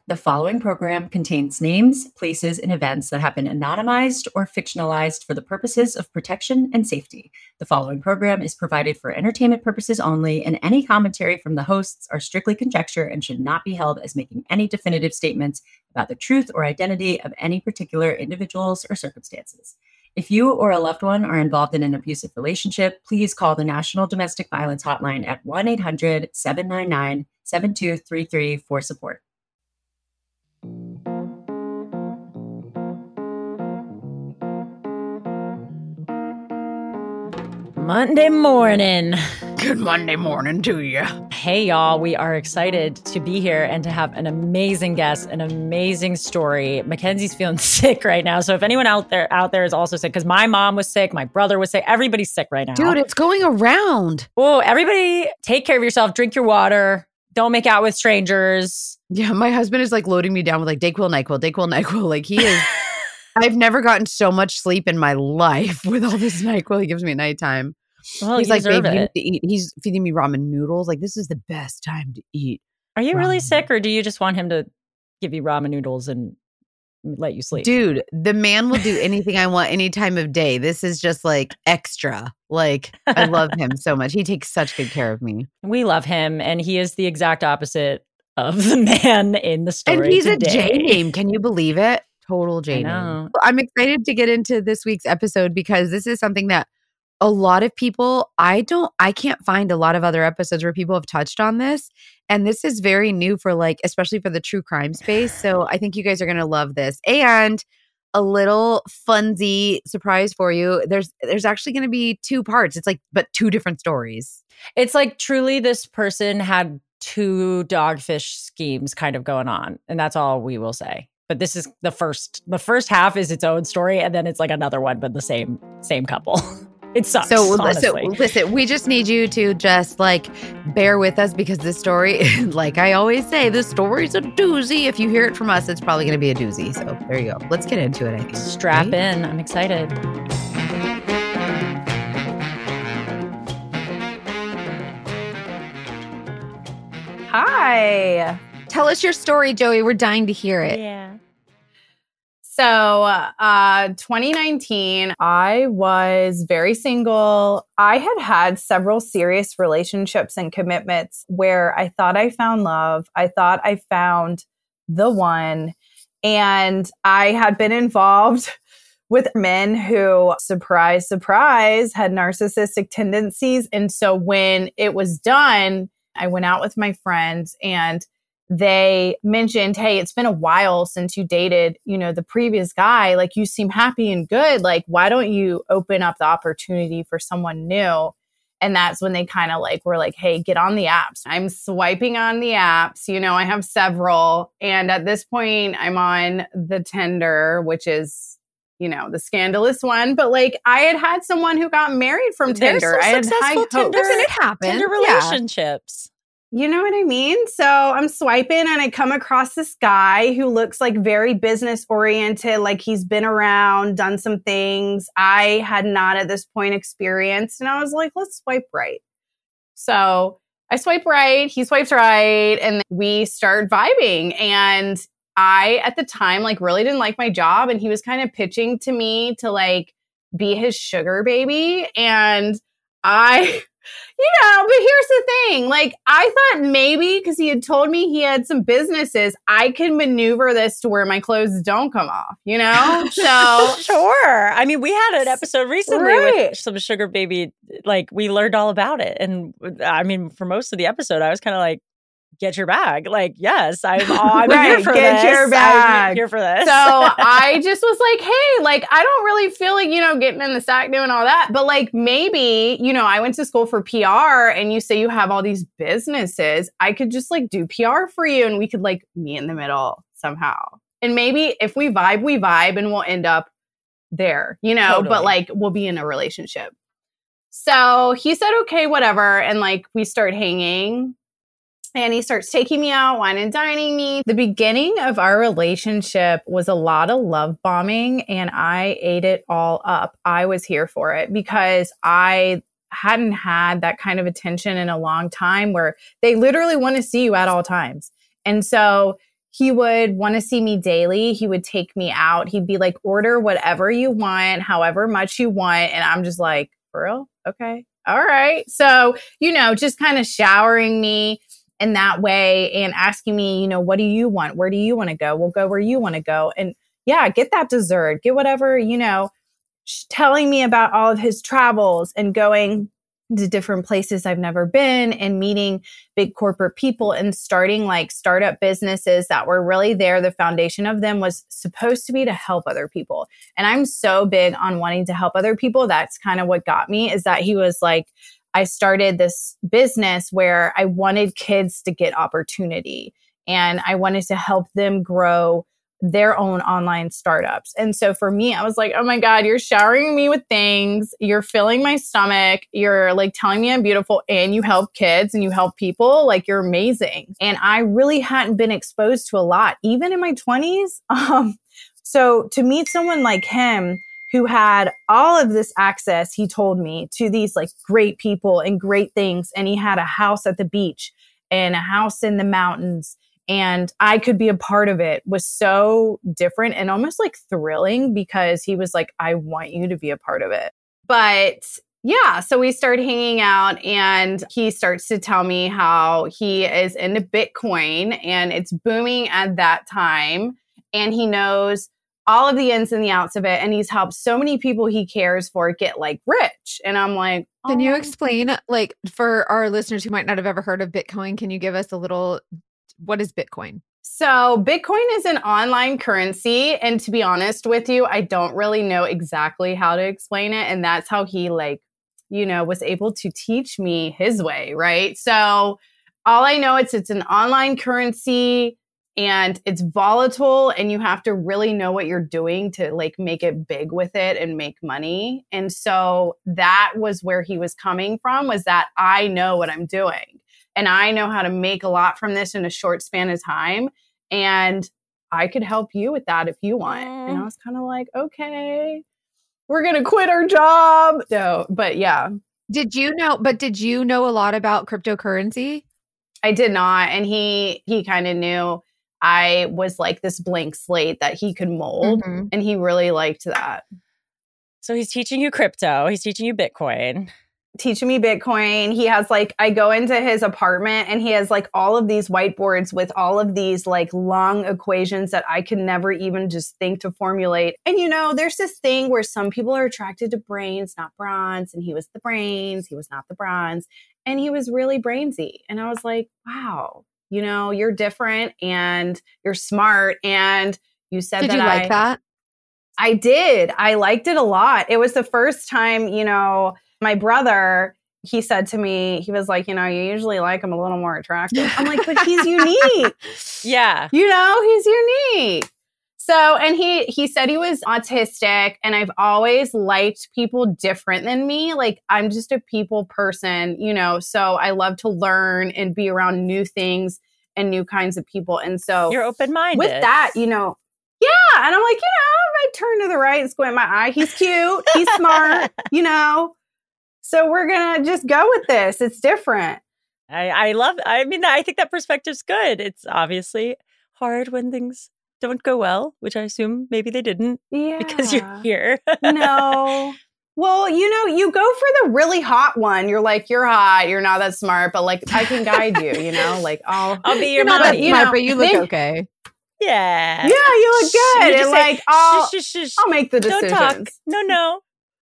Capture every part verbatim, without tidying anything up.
The following program contains names, places, and events that have been anonymized or fictionalized for the purposes of protection and safety. The following program is provided for entertainment purposes only, and any commentary from the hosts are strictly conjecture and should not be held as making any definitive statements about the truth or identity of any particular individuals or circumstances. If you or a loved one are involved in an abusive relationship, please call the National Domestic Violence Hotline at one eight hundred seven nine nine seven two three three for support. Monday morning. Good Monday morning to you. Hey, y'all. We are excited to be here and to have an amazing guest, an amazing story. Mackenzie's feeling sick right now. So if anyone out there out there is also sick, because my mom was sick, my brother was sick, everybody's sick right now. Dude, it's going around. Oh, everybody take care of yourself. Drink your water. Don't make out with strangers. Yeah, my husband is like loading me down with like Dayquil, NyQuil, Dayquil, NyQuil. Like he is... I've never gotten so much sleep in my life with all this NyQuil he gives me at nighttime. Well, He's you like, babe, deserve you need it. to eat. He's feeding me ramen noodles. Like, this is the best time to eat. Are you really ramen. sick, or do you just want him to give you ramen noodles and let you sleep? Dude, the man will do anything I want any time of day. This is just like extra. Like, I love him so much. He takes such good care of me. We love him, and he is the exact opposite of the man in the story And he's today. a J name. Can you believe it? Total J name. know. I'm excited to get into this week's episode because this is something that a lot of people, I don't, I can't find a lot of other episodes where people have touched on this. And this is very new for like, especially for the true crime space. So I think you guys are going to love this. And a little funsy surprise for you. There's, there's actually going to be two parts. It's like, but two different stories. It's like truly this person had two dogfish schemes kind of going on. And that's all we will say. But this is the first, the first half is its own story. And then it's like another one, but the same, same couple. It sucks, So, so honestly. listen, we just need you to just like bear with us because this story, like I always say, this story's a doozy. If you hear it from us, it's probably going to be a doozy. So there you go. Let's get into it, I think. Strap Right? in. I'm excited. Hi. Tell us your story, Joey. We're dying to hear it. Yeah. So, uh, twenty nineteen, I was very single. I had had several serious relationships and commitments where I thought I found love. I thought I found the one. And I had been involved with men who, surprise, surprise, had narcissistic tendencies. And so when it was done, I went out with my friends and they mentioned, hey, it's been a while since you dated, you know, the previous guy. Like, you seem happy and good. Like, why don't you open up the opportunity for someone new? And that's when they kind of like were like, hey, get on the apps. I'm swiping on the apps. You know, I have several. And at this point, I'm on the Tinder, which is, you know, the scandalous one. But like, I had had someone who got married from There's Tinder. some I had high successful hopes. Tinder- Listen, it happened. Tender Yeah. relationships. You know what I mean? So I'm swiping and I come across this guy who looks like very business oriented, like he's been around, done some things I had not at this point experienced. And I was like, let's swipe right. So I swipe right, he swipes right, and we start vibing. And I, at the time, like really didn't like my job. And he was kind of pitching to me to like be his sugar baby. And I... You know, but here's the thing. Like, I thought maybe because he had told me he had some businesses, I can maneuver this to where my clothes don't come off, you know? So, Sure. I mean, we had an episode recently Right. with some sugar baby. Like, we learned all about it. And I mean, for most of the episode, I was kind of like, get your bag. Like, yes, I'm, I'm Right, here for get this. your I'm bag. here for this. so I just was like, hey, like, I don't really feel like, you know, getting in the sack doing all that. But like, maybe, you know, I went to school for P R and you say you have all these businesses. I could just like do P R for you and we could like meet in the middle somehow. And maybe if we vibe, we vibe and we'll end up there, you know, Totally. but like we'll be in a relationship. So he said, okay, whatever. And like we start hanging. And he starts taking me out, wine and dining me. The beginning of our relationship was a lot of love bombing, and I ate it all up. I was here for it because I hadn't had that kind of attention in a long time where they literally want to see you at all times. And so he would want to see me daily. He would take me out. He'd be like, order whatever you want, however much you want. And I'm just like, for real? Okay. All right. So, you know, just kind of showering me in that way and asking me, you know, what do you want? Where do you want to go? We'll go where you want to go. And yeah, get that dessert, get whatever, you know, sh- telling me about all of his travels and going to different places I've never been and meeting big corporate people and starting like startup businesses that were really there. The foundation of them was supposed to be to help other people. And I'm so big on wanting to help other people. That's kind of what got me, is that he was like, I started this business where I wanted kids to get opportunity and I wanted to help them grow their own online startups. And so for me, I was like, oh my God, you're showering me with things. You're filling my stomach. You're like telling me I'm beautiful and you help kids and you help people. Like, you're amazing. And I really hadn't been exposed to a lot, even in my twenties. Um, so to meet someone like him who had all of this access, he told me, to these like great people and great things. And he had a house at the beach and a house in the mountains. And I could be a part of it, was so different and almost like thrilling, because he was like, I want you to be a part of it. But yeah, so we started hanging out and he starts to tell me how he is into Bitcoin and it's booming at that time. And he knows all of the ins and the outs of it. And he's helped so many people he cares for get like rich. And I'm like, oh. Can you explain, like, for our listeners who might not have ever heard of Bitcoin, can you give us a little, what is Bitcoin? So Bitcoin is an online currency. And to be honest with you, I don't really know exactly how to explain it. And that's how he like, you know, was able to teach me his way, right? So all I know is it's an online currency and it's volatile and you have to really know what you're doing to like make it big with it and make money. And so that was where he was coming from, was that I know what I'm doing. And I know how to make a lot from this in a short span of time. And I could help you with that if you want. Mm. And I was kind of like, okay, we're going to quit our job. So, but yeah. Did you know, but did you know a lot about cryptocurrency? I did not. And he, he kind of knew I was like this blank slate that he could mold. Mm-hmm. And he really liked that. So he's teaching you crypto. He's teaching you Bitcoin. Teaching me Bitcoin. He has like, I go into his apartment and he has like all of these whiteboards with all of these like long equations that I could never even just think to formulate. And you know, there's this thing where some people are attracted to brains, not bronze. And he was the brains. He was not the bronze. And he was really brainsy. And I was like, wow, you know, you're different and you're smart. And you said did that you like I, that? I did. I liked it a lot. It was the first time, you know, my brother, he said to me, he was like, you know, you usually like him a little more attractive. I'm like, but he's unique. Yeah. You know, he's unique. So, and he, he said he was autistic, and I've always liked people different than me. Like, I'm just a people person, you know, so I love to learn and be around new things and new kinds of people. And so you're open-minded. With that, you know, yeah. And I'm like, you know, if I turn to the right and squint my eye, he's cute, he's smart, you know. So we're going to just go with this. It's different. I, I love, I mean, I think that perspective's good. It's obviously hard when things don't go well, which I assume maybe they didn't yeah. because you're here. No. Well, you know, you go for the really hot one. You're like, you're hot. You're not that smart, but like, I can guide you, you know, like I'll, I'll be your you're not mommy. that you smart, know, but you look then, Yeah. okay. Yeah, you look good. You and like, say, I'll, shh, shh, shh, I'll make the decisions. Don't talk. No, no.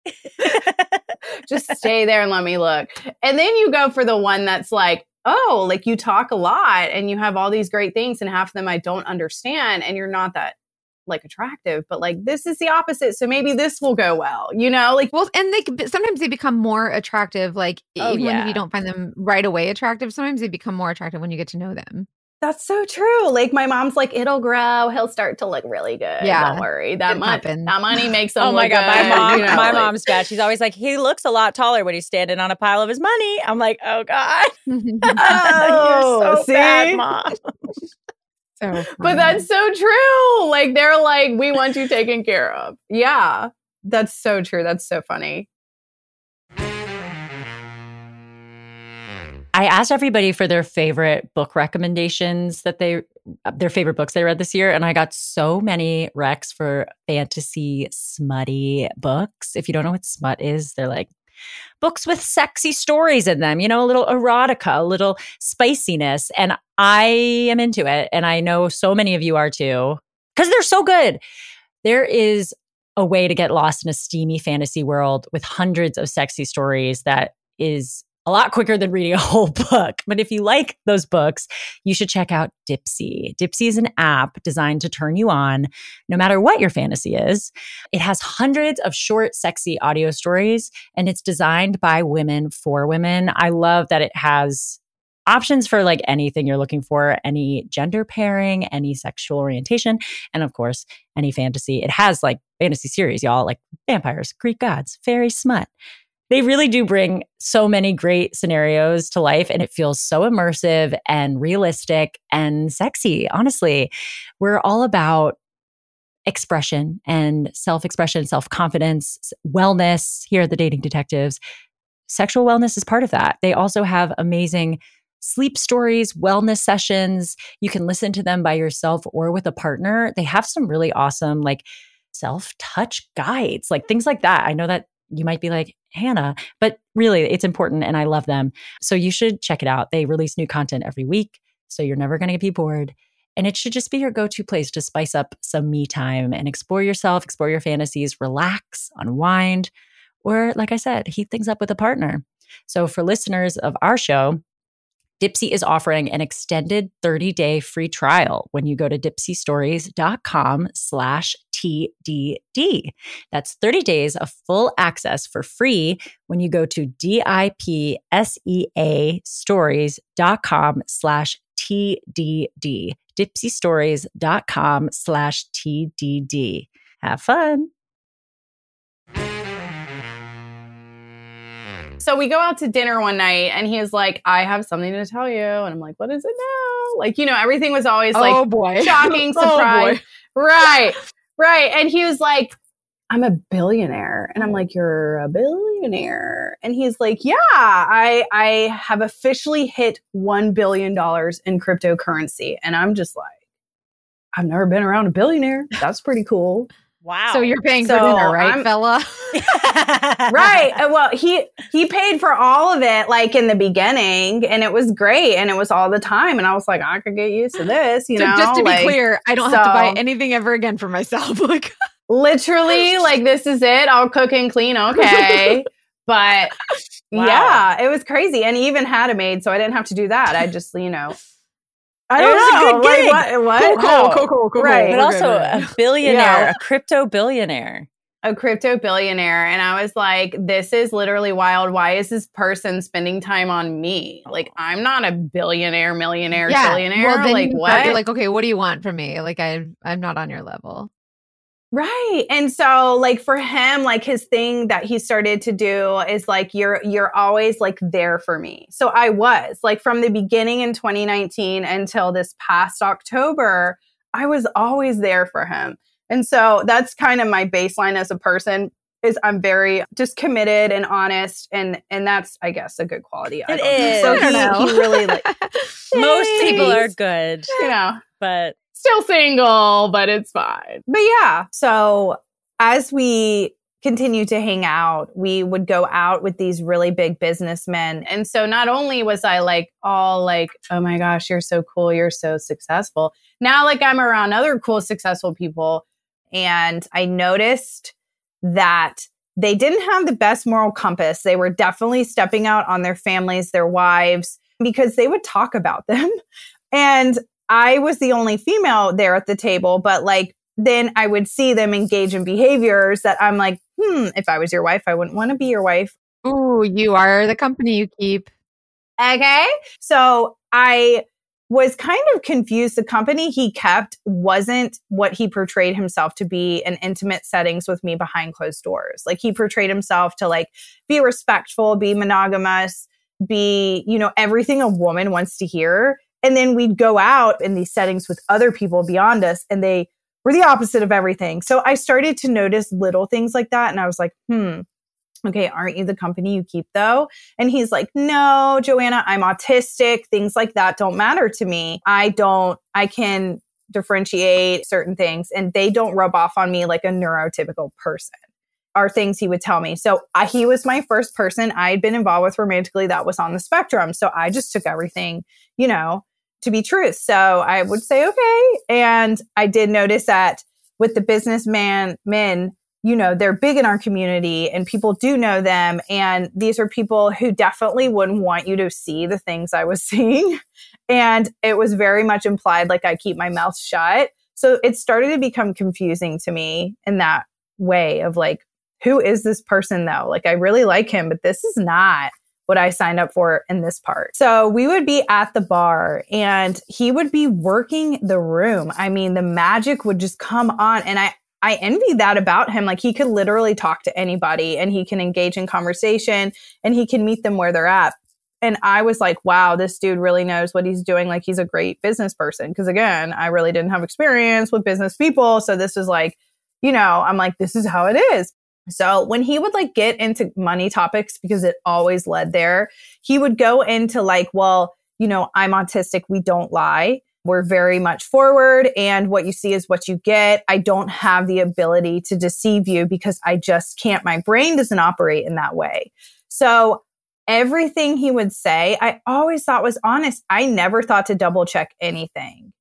Just stay there and let me look. And then you go for the one that's like, oh, like you talk a lot and you have all these great things and half of them I don't understand and you're not that like attractive, but like this is the opposite. So maybe this will go well, you know, like, well, and they sometimes they become more attractive. Like oh, even yeah. if you don't find them right away attractive, sometimes they become more attractive when you get to know them. That's so true. Like my mom's like, it'll grow. He'll start to look really good. Yeah. Don't worry. That money, that money makes him Oh my look God. good. My mom, you know, my like, mom's bad. She's always like, he looks a lot taller when he's standing on a pile of his money. I'm like, oh God. Oh, you're so see? bad, Mom. So but that's so true. Like they're like, we want you taken care of. Yeah. That's so true. That's so funny. I asked everybody for their favorite book recommendations that they their favorite books they read this year. And I got so many recs for fantasy smutty books. If you don't know what smut is, they're like books with sexy stories in them, you know, a little erotica, a little spiciness. And I am into it. And I know so many of you are too, because they're so good. There is a way to get lost in a steamy fantasy world with hundreds of sexy stories that is a lot quicker than reading a whole book. But if you like those books, you should check out Dipsea. Dipsea is an app designed to turn you on no matter what your fantasy is. It has hundreds of short, sexy audio stories, and it's designed by women for women. I love that it has options for like anything you're looking for, any gender pairing, any sexual orientation, and of course, any fantasy. It has like fantasy series, y'all, like vampires, Greek gods, fairy, smut. They really do bring so many great scenarios to life, and it feels so immersive and realistic and sexy. Honestly, we're all about expression and self-expression, self-confidence, wellness here at the Dating Detectives. Sexual wellness is part of that. They also have amazing sleep stories, wellness sessions. You can listen to them by yourself or with a partner. They have some really awesome like self-touch guides, like things like that. I know that you might be like, Hannah, but really it's important and I love them. So you should check it out. They release new content every week, so you're never going to be bored. And it should just be your go-to place to spice up some me time and explore yourself, explore your fantasies, relax, unwind, or like I said, heat things up with a partner. So for listeners of our show, Dipsea is offering an extended thirty-day free trial when you go to dipseastories.com slash TDD. That's thirty days of full access for free when you go to D-I-P-S-E-A stories.com slash TDD. dipseastories.com slash TDD. Have fun. So we go out to dinner one night and he's like, I have something to tell you. And I'm like, what is it now? Like, you know, everything was always like oh boy. shocking, surprise. Oh right, right. And he was like, I'm a billionaire. And I'm like, you're a billionaire? And he's like, yeah, I I have officially hit one billion dollars in cryptocurrency. And I'm just like, I've never been around a billionaire. That's pretty cool. Wow. So you're paying So for dinner, right, I'm- fella? Right. Uh, Well, he he paid for all of it like in the beginning, and it was great, and it was all the time. And I was like, I could get used to this, you So know. just to be like, clear, I don't have to buy so- anything ever again for myself. Like literally, like this is it. I'll cook and clean, okay. But Wow. yeah, it was crazy, and he even had a maid, so I didn't have to do that. I just, you know, I It don't was a know, good like, gig. what? What? cool, cool, cool, cool, cool, Right. cool. But We're good, also we're good. a billionaire, Yeah. a crypto billionaire. A crypto billionaire. And I was like, this is literally wild. Why is this person spending time on me? Like, I'm not a billionaire, millionaire, trillionaire. Well, then like, you what? start- You're like, okay, what do you want from me? Like, I, I'm not on your level. Right. And so like for him, like his thing that he started to do is like, you're, you're always like there for me. So I was like from the beginning in twenty nineteen until this past October, I was always there for him. And so that's kind of my baseline as a person is I'm very just committed and honest. And, and that's, I guess, a good quality. I It don't know. is. So I don't he, know. he really like, Most people are Thanks. good, you know, but still single, but it's fine. But yeah. So as we continue to hang out, we would go out with these really big businessmen. And so not only was I like all like, oh my gosh, you're so cool. You're so successful. Now, like I'm around other cool, successful people. And I noticed that they didn't have the best moral compass. They were definitely stepping out on their families, their wives, because they would talk about them. And I was the only female there at the table, but like, then I would see them engage in behaviors that I'm like, hmm, if I was your wife, I wouldn't want to be your wife. Ooh, you are the company you keep. Okay. So I was kind of confused. The company he kept wasn't what he portrayed himself to be in intimate settings with me behind closed doors. Like he portrayed himself to like be respectful, be monogamous, be, you know, everything a woman wants to hear. And then we'd go out in these settings with other people beyond us and they were the opposite of everything. So I started to notice little things like that. And I was like, hmm, okay, aren't you the company you keep though? And he's like, no, Joanna, I'm autistic. Things like that don't matter to me. I don't, I can differentiate certain things and they don't rub off on me like a neurotypical person. Are things he would tell me. So uh, he was my first person I had been involved with romantically that was on the spectrum. So I just took everything, you know, to be truth. So I would say, okay. And I did notice that with the businessman men, you know, they're big in our community and people do know them. And these are people who definitely wouldn't want you to see the things I was seeing. And it was very much implied like I keep my mouth shut. So it started to become confusing to me in that way of like, who is this person though? Like, I really like him, but this is not what I signed up for in this part. So we would be at the bar and he would be working the room. I mean, the magic would just come on. And I, I envy that about him. Like he could literally talk to anybody and he can engage in conversation and he can meet them where they're at. And I was like, wow, this dude really knows what he's doing. Like he's a great business person. Cause again, I really didn't have experience with business people. So this was like, you know, I'm like, this is how it is. So when he would like get into money topics, because it always led there, he would go into like, well, you know, I'm autistic. We don't lie. We're very much forward. And what you see is what you get. I don't have the ability to deceive you because I just can't. My brain doesn't operate in that way. So everything he would say, I always thought was honest. I never thought to double check anything.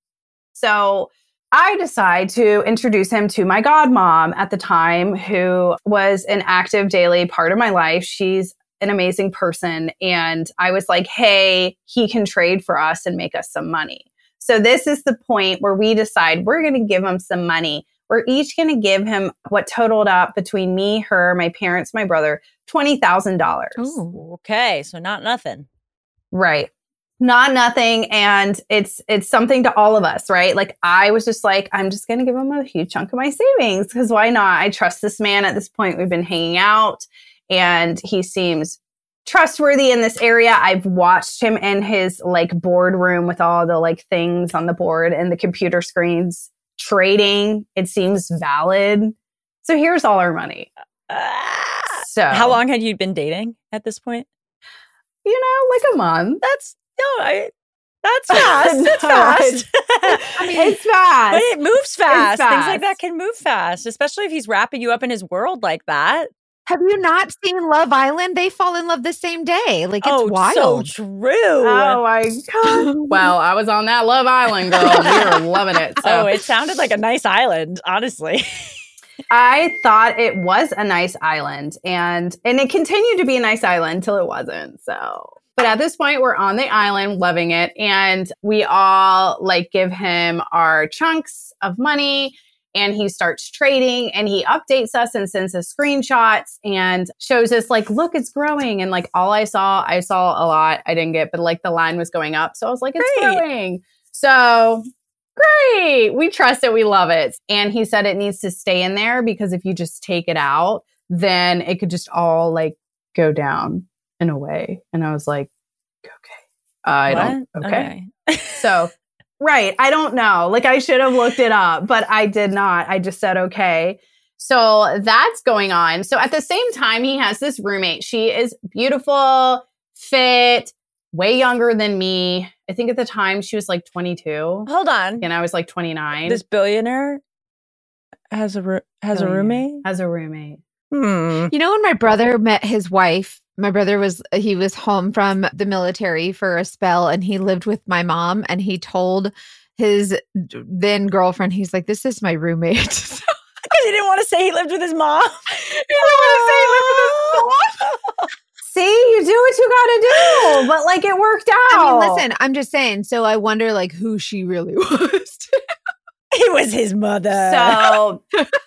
So I decide to introduce him to my godmom at the time, who was an active daily part of my life. She's an amazing person. And I was like, hey, he can trade for us and make us some money. So this is the point where we decide we're going to give him some money. We're each going to give him what totaled up between me, her, my parents, my brother, twenty thousand dollars. Oh, okay. So not nothing. Right. Not nothing. And it's it's something to all of us, right? Like I was just like, I'm just going to give him a huge chunk of my savings because why not? I trust this man at this point. We've been hanging out and he seems trustworthy in this area. I've watched him in his like boardroom with all the like things on the board and the computer screens trading. It seems valid. So here's all our money. Uh, so how long had you been dating at this point? You know, like a month. That's No, I, that's fast. No, It's fast. I mean, it's fast. But it moves fast. fast. Things like that can move fast, especially if he's wrapping you up in his world like that. Have you not seen Love Island? They fall in love the same day. Like, it's oh, wild. so true. Oh, my God. Well, I was on that Love Island, girl. We were loving it. So. Oh, it sounded like a nice island, honestly. I thought it was a nice island. And, and it continued to be a nice island until it wasn't. So... But at this point, we're on the island, loving it. And we all like give him our chunks of money and he starts trading and he updates us and sends us screenshots and shows us like, look, it's growing. And like all I saw, I saw a lot. I didn't get, but like the line was going up. So I was like, it's Great. growing. So great. We trust it. We love it. And he said it needs to stay in there because if you just take it out, then it could just all like go down in a way. And I was like, okay, I What? don't, okay. okay. So, right. I don't know. Like I should have looked it up, but I did not. I just said, okay. So that's going on. So at the same time, he has this roommate. She is beautiful, fit, way younger than me. I think at the time she was like twenty-two. Hold on. And I was like twenty-nine. This billionaire has a ro- has Billionaire. a roommate? Has a roommate. Hmm. You know, when my brother met his wife, my brother was, he was home from the military for a spell and he lived with my mom and he told his then girlfriend, he's like, this is my roommate. Because he didn't want to say he lived with his mom. He didn't want to say he lived with his mom. See, you do what you gotta do. But like it worked out. I mean, listen, I'm just saying. So I wonder like who she really was. It was his mother. So...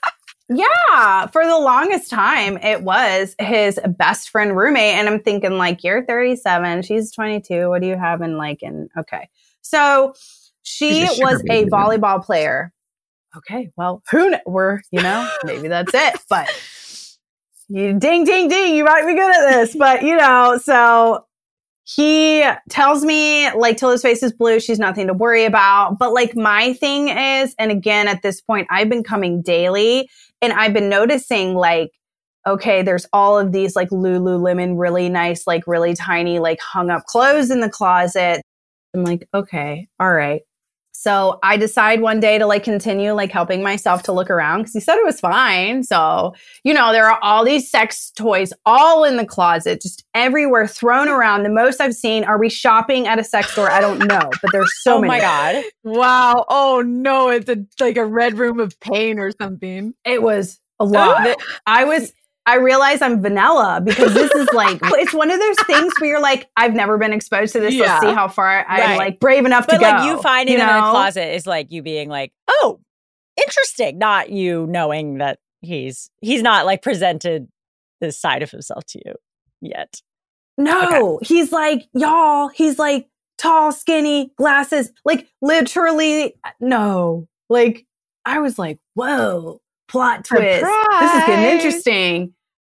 Yeah, for the longest time, it was his best friend roommate. And I'm thinking like, you're thirty-seven, she's twenty-two. What do you have in like, in, okay. So she She's a was sugar a baby. volleyball player. Okay, well, who, kn- we're, you know, maybe that's it. But you ding, ding, ding, you might be good at this. But, you know, so he tells me like till his face is blue, she's nothing to worry about. But like my thing is, and again, at this point, I've been coming daily. And I've been noticing like okay, there's all of these like Lululemon, really nice, like really tiny, like hung up clothes in the closet. I'm like, okay, all right. So I decide one day to like continue like helping myself to look around because he said it was fine. So, you know, there are all these sex toys all in the closet, just everywhere thrown around. The most I've seen, are we shopping at a sex store? I don't know, but there's so oh many. Oh my God. Wow. Oh no, it's a, like a red room of pain or something. It was a lot. I was... I realize I'm vanilla because this is like, it's one of those things where you're like, I've never been exposed to this. Yeah. Let's see how far I'm Right. like brave enough But to go. like you finding you them in a know? closet is like you being like, oh, interesting. Not you knowing that he's he's not like presented this side of himself to you yet. No, okay. He's like, y'all, he's like tall, skinny, glasses, like literally, no. Like, I was like, whoa. Plot twist. Surprise. This is getting interesting.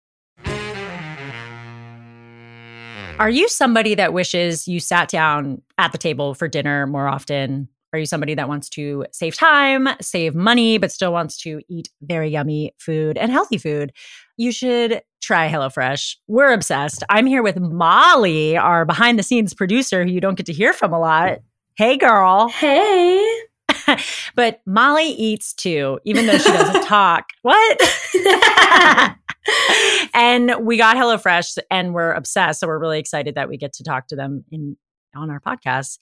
Are you somebody that wishes you sat down at the table for dinner more often? Are you somebody that wants to save time, save money, but still wants to eat very yummy food and healthy food? You should try HelloFresh. We're obsessed. I'm here with Molly, our behind the scenes producer who you don't get to hear from a lot. Hey, girl. Hey. But Molly eats too, even though she doesn't talk. What? And we got HelloFresh and we're obsessed. So we're really excited that we get to talk to them in on our podcast.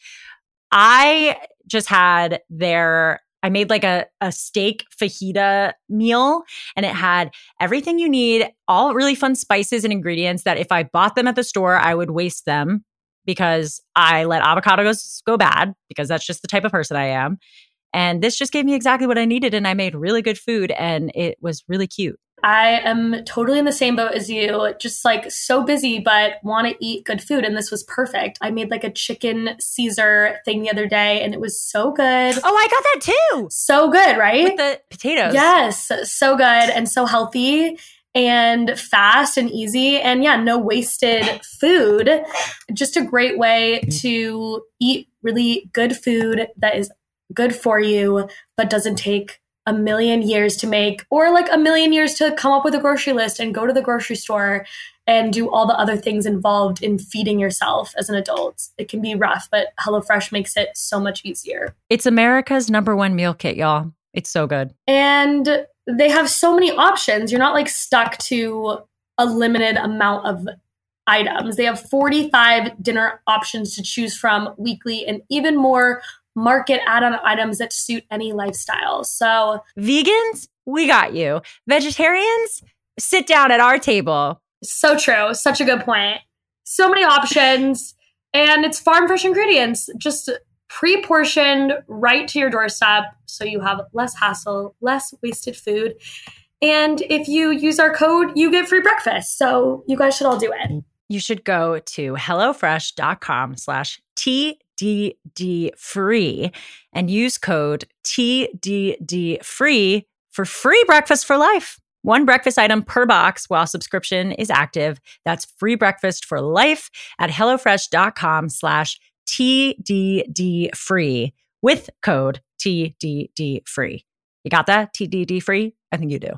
I just had their, I made like a, a steak fajita meal and it had everything you need, all really fun spices and ingredients that if I bought them at the store, I would waste them because I let avocados go bad because that's just the type of person I am. And this just gave me exactly what I needed. And I made really good food and it was really cute. I am totally in the same boat as you, just like so busy, but want to eat good food. And this was perfect. I made like a chicken Caesar thing the other day and it was so good. Oh, I got that too. So good, right? With the potatoes. Yes. So good and so healthy and fast and easy. And yeah, no wasted food. Just a great way to eat really good food that is good for you, but doesn't take a million years to make or like a million years to come up with a grocery list and go to the grocery store and do all the other things involved in feeding yourself as an adult. It can be rough, but HelloFresh makes it so much easier. It's America's number one meal kit, y'all. It's so good. And they have so many options. You're not like stuck to a limited amount of items. They have forty-five dinner options to choose from weekly and even more market add-on items that suit any lifestyle. So vegans, we got you. Vegetarians, sit down at our table. So true. Such a good point. So many options and it's farm fresh ingredients, just pre-portioned right to your doorstep. So you have less hassle, less wasted food. And if you use our code, you get free breakfast. So you guys should all do it. You should go to HelloFresh.com slash TDD free and use code T D D free for free breakfast for life. One breakfast item per box while subscription is active. That's free breakfast for life at HelloFresh.com slash TDD free with code T D D free. You got that? T D D free? I think you do.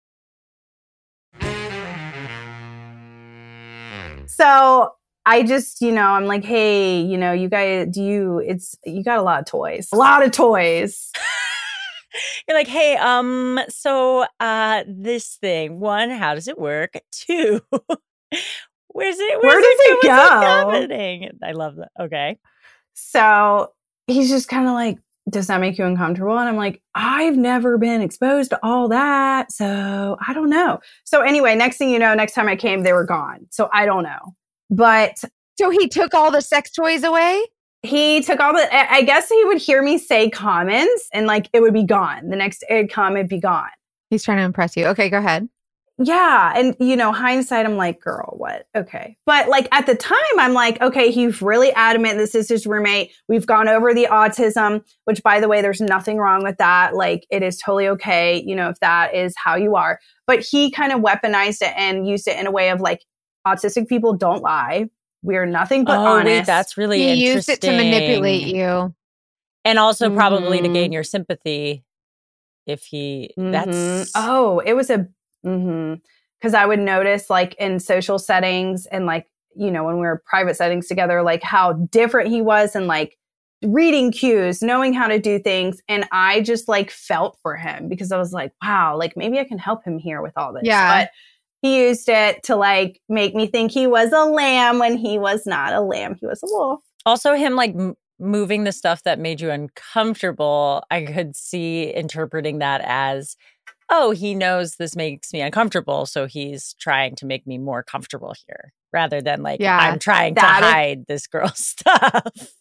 So I just, you know, I'm like, hey, you know, you guys, do you, it's, you got a lot of toys, a lot of toys. You're like, hey, um, so uh, this thing, one, how does it work? Two, where's it? Where does it go? What's happening? I love that. Okay. So he's just kind of like, does that make you uncomfortable? And I'm like, I've never been exposed to all that. So I don't know. So anyway, next thing you know, next time I came, they were gone. So I don't know. But so he took all the sex toys away? He took all the, I guess he would hear me say comments and like it would be gone. The next it'd come, it'd be gone. He's trying to impress you. Okay, go ahead. Yeah. And, you know, hindsight, I'm like, girl, what? Okay. But like at the time, I'm like, okay, he's really adamant. This is his roommate. We've gone over the autism, which by the way, there's nothing wrong with that. Like it is totally okay. You know, if that is how you are, but he kind of weaponized it and used it in a way of like, autistic people don't lie. We're nothing but oh, honest. Wait, that's really he interesting. He used it to manipulate you. And also mm-hmm. probably to gain your sympathy if he, mm-hmm. that's. Oh, it was a, mm-hmm. Because I would notice like in social settings and like, you know, when we were private settings together, like how different he was and like reading cues, knowing how to do things. And I just like felt for him because I was like, wow, like maybe I can help him here with all this. Yeah. But he used it to like make me think he was a lamb when he was not a lamb. He was a wolf. Also him like m- moving the stuff that made you uncomfortable. I could see interpreting that as, oh, he knows this makes me uncomfortable, so he's trying to make me more comfortable here, rather than like, Yeah, I'm trying to that is- hide this girl's stuff.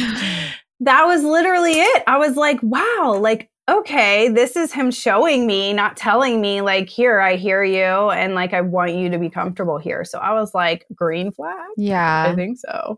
That was literally it. I was like, wow, like, okay, this is him showing me, not telling me like, here, I hear you. And like, I want you to be comfortable here. So I was like, green flag? I Yeah. think so.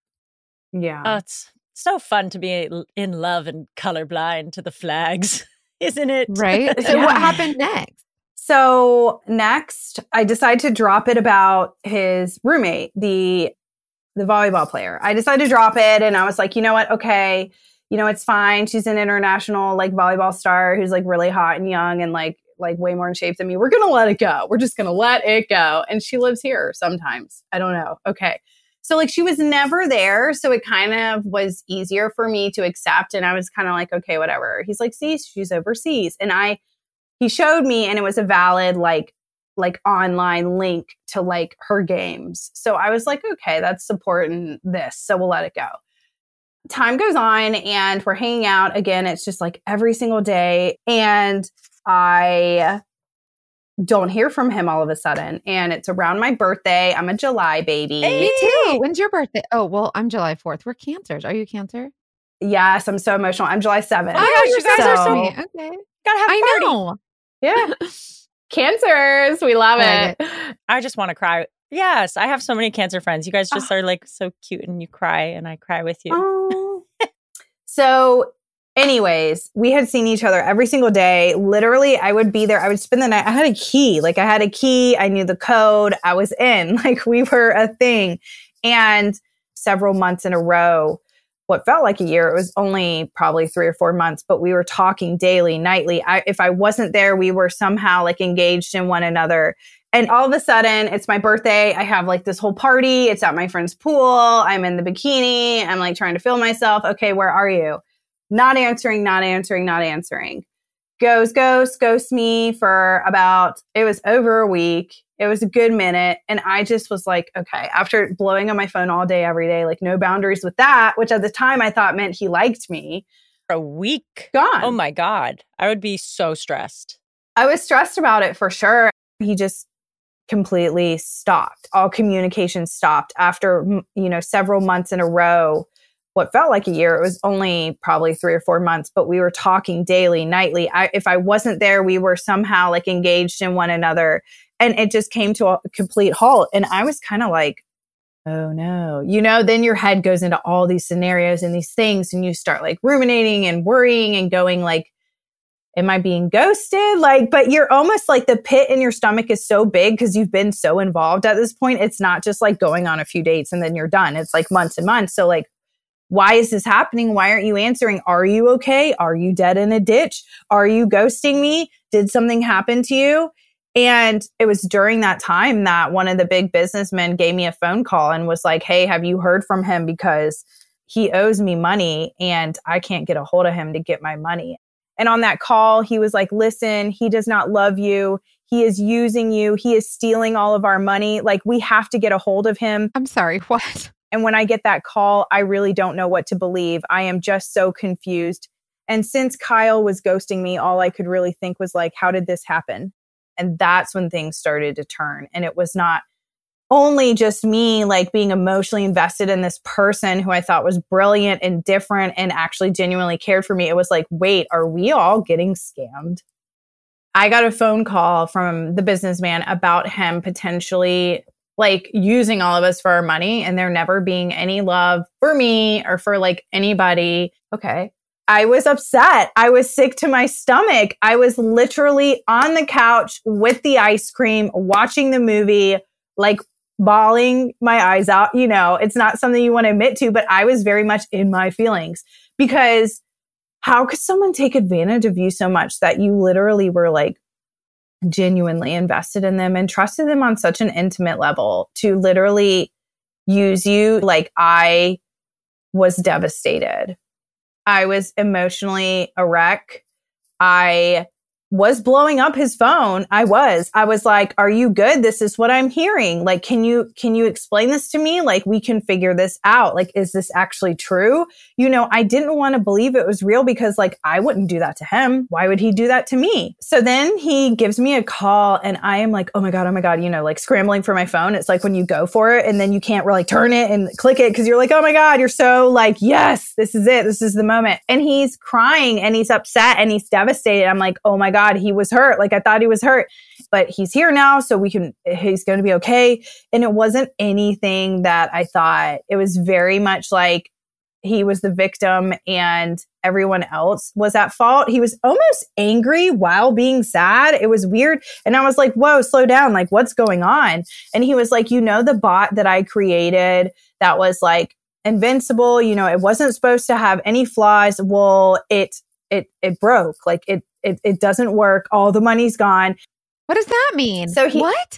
Yeah. Oh, it's so fun to be in love and colorblind to the flags, isn't it? Right. So Yeah. what happened next? So next, I decided to drop it about his roommate, the the volleyball player. I decided to drop it, and I was like, you know what? Okay, you know it's fine. She's an international like volleyball star who's like really hot and young and like like way more in shape than me. We're gonna let it go. We're just gonna let it go. And she lives here sometimes. I don't know. Okay. So like she was never there. So it kind of was easier for me to accept. And I was kind of like, okay, whatever. He's like, see, she's overseas. And I, he showed me and it was a valid like, like online link to like her games. So I was like, okay, that's supporting this. So we'll let it go. Time goes on and we're hanging out again. It's just like every single day. And I don't hear from him all of a sudden. And it's around my birthday. I'm a July baby. Hey, me too. When's your birthday? Oh, well, I'm July fourth. We're Cancers. Are you Cancer? Yes, I'm so emotional. I'm July seventh. Oh my gosh, you guys are so- sweet. Okay. Gotta have a I party. know. Yeah. Cancers. We love I it. I just want to cry. Yes, I have so many Cancer friends. You guys just are like so cute and you cry and I cry with you. Oh. So anyways, we had seen each other every single day. Literally, I would be there. I would spend the night. I had a key. Like I had a key. I knew the code. I was in. Like we were a thing. And several months in a row, what felt like a year, it was only probably three or four months, but we were talking daily, nightly. I, if I wasn't there, we were somehow like engaged in one another. And all of a sudden, it's my birthday. I have like this whole party. It's at my friend's pool. I'm in the bikini. I'm like trying to feel myself. Okay, where are you? Not answering, not answering, not answering. Goes, ghost, ghosts me for about, it was over a week. It was a good minute. And I just was like, okay, after blowing on my phone all day, every day, like no boundaries with that, which at the time I thought meant he liked me. For a week? Gone. Oh my God. I would be so stressed. I was stressed about it for sure. He just completely stopped. All communication stopped after, you know, several months in a row. What felt like a year, it was only probably three or four months, but we were talking daily, nightly. I, if I wasn't there, we were somehow like engaged in one another. And it just came to a complete halt. And I was kind of like, oh no, you know, then your head goes into all these scenarios and these things, and you start like ruminating and worrying and going like, am I being ghosted? Like, but you're almost like the pit in your stomach is so big because you've been so involved at this point. It's not just like going on a few dates and then you're done. It's like months and months. So like, why is this happening? Why aren't you answering? Are you okay? Are you dead in a ditch? Are you ghosting me? Did something happen to you? And it was during that time that one of the big businessmen gave me a phone call and was like, hey, have you heard from him? Because he owes me money and I can't get a hold of him to get my money. And on that call, he was like, listen, he does not love you. He is using you. He is stealing all of our money. Like, we have to get a hold of him. I'm sorry, what? And when I get that call, I really don't know what to believe. I am just so confused. And since Kyle was ghosting me, all I could really think was like, how did this happen? And that's when things started to turn. And it was not only just me like being emotionally invested in this person who I thought was brilliant and different and actually genuinely cared for me. It was like, wait, are we all getting scammed? I got a phone call from the businessman about him potentially like using all of us for our money and there never being any love for me or for like anybody. Okay. I was upset. I was sick to my stomach. I was literally on the couch with the ice cream, watching the movie, like bawling my eyes out. You know, it's not something you want to admit to, but I was very much in my feelings because how could someone take advantage of you so much that you literally were like genuinely invested in them and trusted them on such an intimate level to literally use you. Like, I was devastated. I was emotionally a wreck. I was blowing up his phone. I was, I was like, are you good? This is what I'm hearing. Like, can you, can you explain this to me? Like, we can figure this out. Like, is this actually true? You know, I didn't want to believe it was real because like, I wouldn't do that to him. Why would he do that to me? So then he gives me a call and I am like, oh my God, oh my God, you know, like scrambling for my phone. It's like when you go for it and then you can't really turn it and click it because you're like, oh my God, you're so like, yes, this is it. This is the moment. And he's crying and he's upset and he's devastated. I'm like, oh my God. God, he was hurt. Like I thought he was hurt, but he's here now. So we can, he's going to be okay. And it wasn't anything that I thought. It was very much like he was the victim and everyone else was at fault. He was almost angry while being sad. It was weird. And I was like, whoa, slow down. Like, what's going on? And he was like, you know, the bot that I created that was like invincible, you know, it wasn't supposed to have any flaws. Well, it, it, it broke. Like it, It, it doesn't work. All the money's gone. What does that mean? So he, what?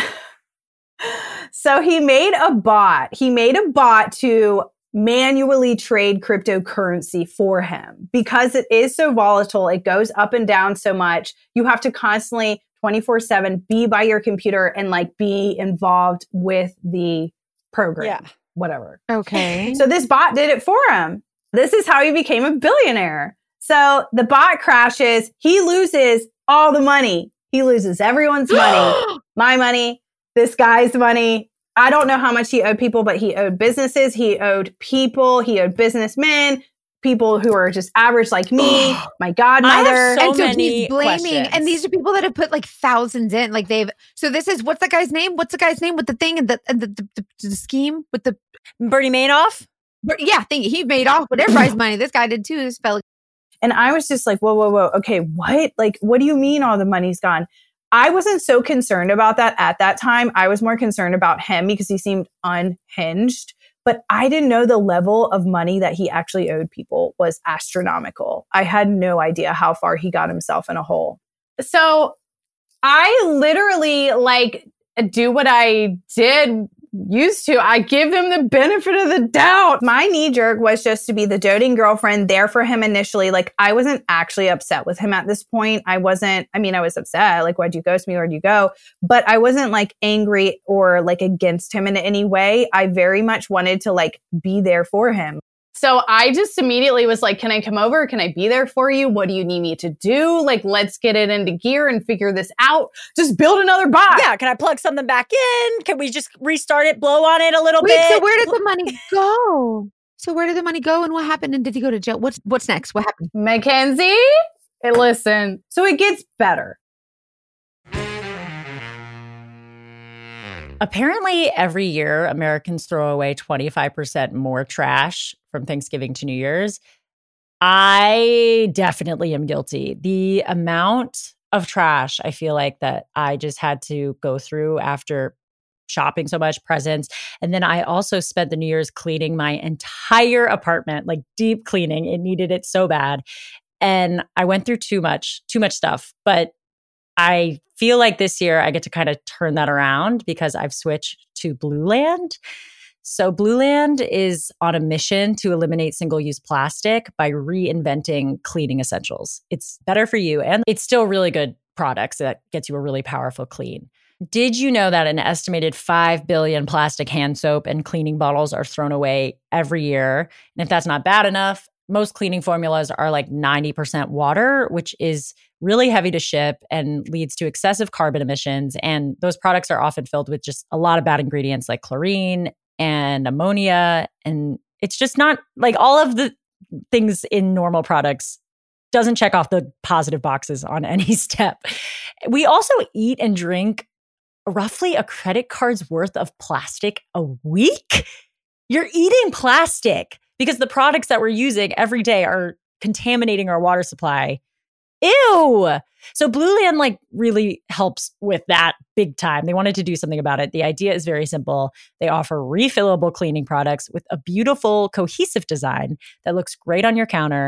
So he made a bot. He made a bot to manually trade cryptocurrency for him because it is so volatile. It goes up and down so much. You have to constantly twenty-four seven be by your computer and like be involved with the program, Yeah. whatever. Okay. So this bot did it for him. This is how he became a billionaire. So the bot crashes. He loses all the money. He loses everyone's money, my money, this guy's money. I don't know how much he owed people, but he owed businesses. He owed people. He owed businessmen, people who are just average like me, my godmother. so and so many he's blaming, questions. and these are people that have put like thousands in. Like they've, so this is, what's the guy's name? What's the guy's name with the thing and the, and the, the, the, the scheme with the, Bernie Madoff? yeah, thing he made off with everybody's money. This guy did too. This fella. And I was just like, whoa, whoa, whoa. Okay, what? Like, what do you mean all the money's gone? I wasn't so concerned about that at that time. I was more concerned about him because he seemed unhinged. But I didn't know the level of money that he actually owed people was astronomical. I had no idea how far he got himself in a hole. So I literally like do what I did used to. I give him the benefit of the doubt. My knee jerk was just to be the doting girlfriend there for him initially. Like I wasn't actually upset with him at this point. I wasn't, I mean, I was upset. Like, why'd you ghost me? Where'd you go? But I wasn't like angry or like against him in any way. I very much wanted to like be there for him. So I just immediately was like, can I come over? Can I be there for you? What do you need me to do? Like, let's get it into gear and figure this out. Just build another bot. Yeah. Can I plug something back in? Can we just restart it, blow on it a little Wait, bit? so where did the money go? So where did the money go and what happened? And did he go to jail? What's what's next? What happened? Mackenzie, hey, listen. So it gets better. Apparently, every year, Americans throw away twenty-five percent more trash from Thanksgiving to New Year's. I definitely am guilty. The amount of trash I feel like that I just had to go through after shopping so much, presents. And then I also spent the New Year's cleaning my entire apartment, like deep cleaning. It needed it so bad. And I went through too much, too much stuff. But I feel like this year I get to kind of turn that around because I've switched to Blue Land. So Blue Land is on a mission to eliminate single-use plastic by reinventing cleaning essentials. It's better for you and it's still really good products that gets you a really powerful clean. Did you know that an estimated five billion plastic hand soap and cleaning bottles are thrown away every year? And if that's not bad enough, most cleaning formulas are like ninety percent water, which is really heavy to ship and leads to excessive carbon emissions. And those products are often filled with just a lot of bad ingredients like chlorine and ammonia. And it's just not like all of the things in normal products doesn't check off the positive boxes on any step. We also eat and drink roughly a credit card's worth of plastic a week. You're eating plastic because the products that we're using every day are contaminating our water supply. Ew. So Blue Land like really helps with that big time. They wanted to do something about it. The idea is very simple. They offer refillable cleaning products with a beautiful cohesive design that looks great on your counter.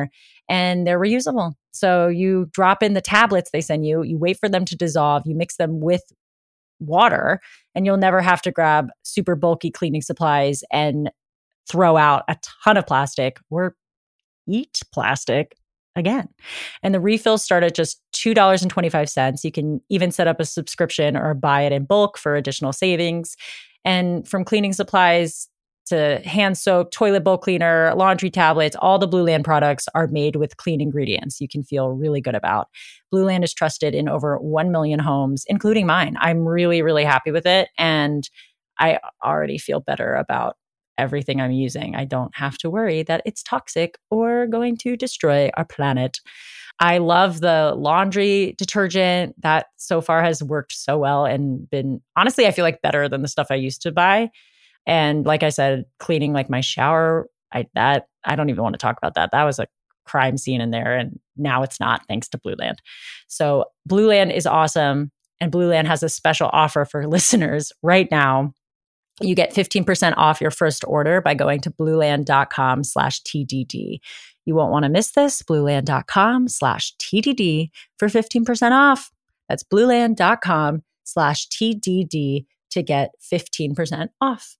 and they're reusable. So you drop in the tablets they send you, you wait for them to dissolve, you mix them with water, and you'll never have to grab super bulky cleaning supplies and throw out a ton of plastic or eat plastic again. And the refills start at just two dollars and twenty-five cents. You can even set up a subscription or buy it in bulk for additional savings. And from cleaning supplies to hand soap, toilet bowl cleaner, laundry tablets, all the Blueland products are made with clean ingredients you can feel really good about. Blueland is trusted in over one million homes, including mine. I'm really, really happy with it. And I already feel better about everything I'm using. I don't have to worry that it's toxic or going to destroy our planet. I love the laundry detergent that so far has worked so well and been, honestly, I feel like better than the stuff I used to buy. And like I said, cleaning like my shower, I that I don't even want to talk about that. That was a crime scene in there, and now it's not, thanks to Blueland. So Blueland is awesome, and Blueland has a special offer for listeners right now. You get fifteen percent off your first order by going to blueland.com slash TDD. You won't want to miss this. Blueland.com slash TDD for fifteen percent off. That's blueland.com slash TDD to get fifteen percent off.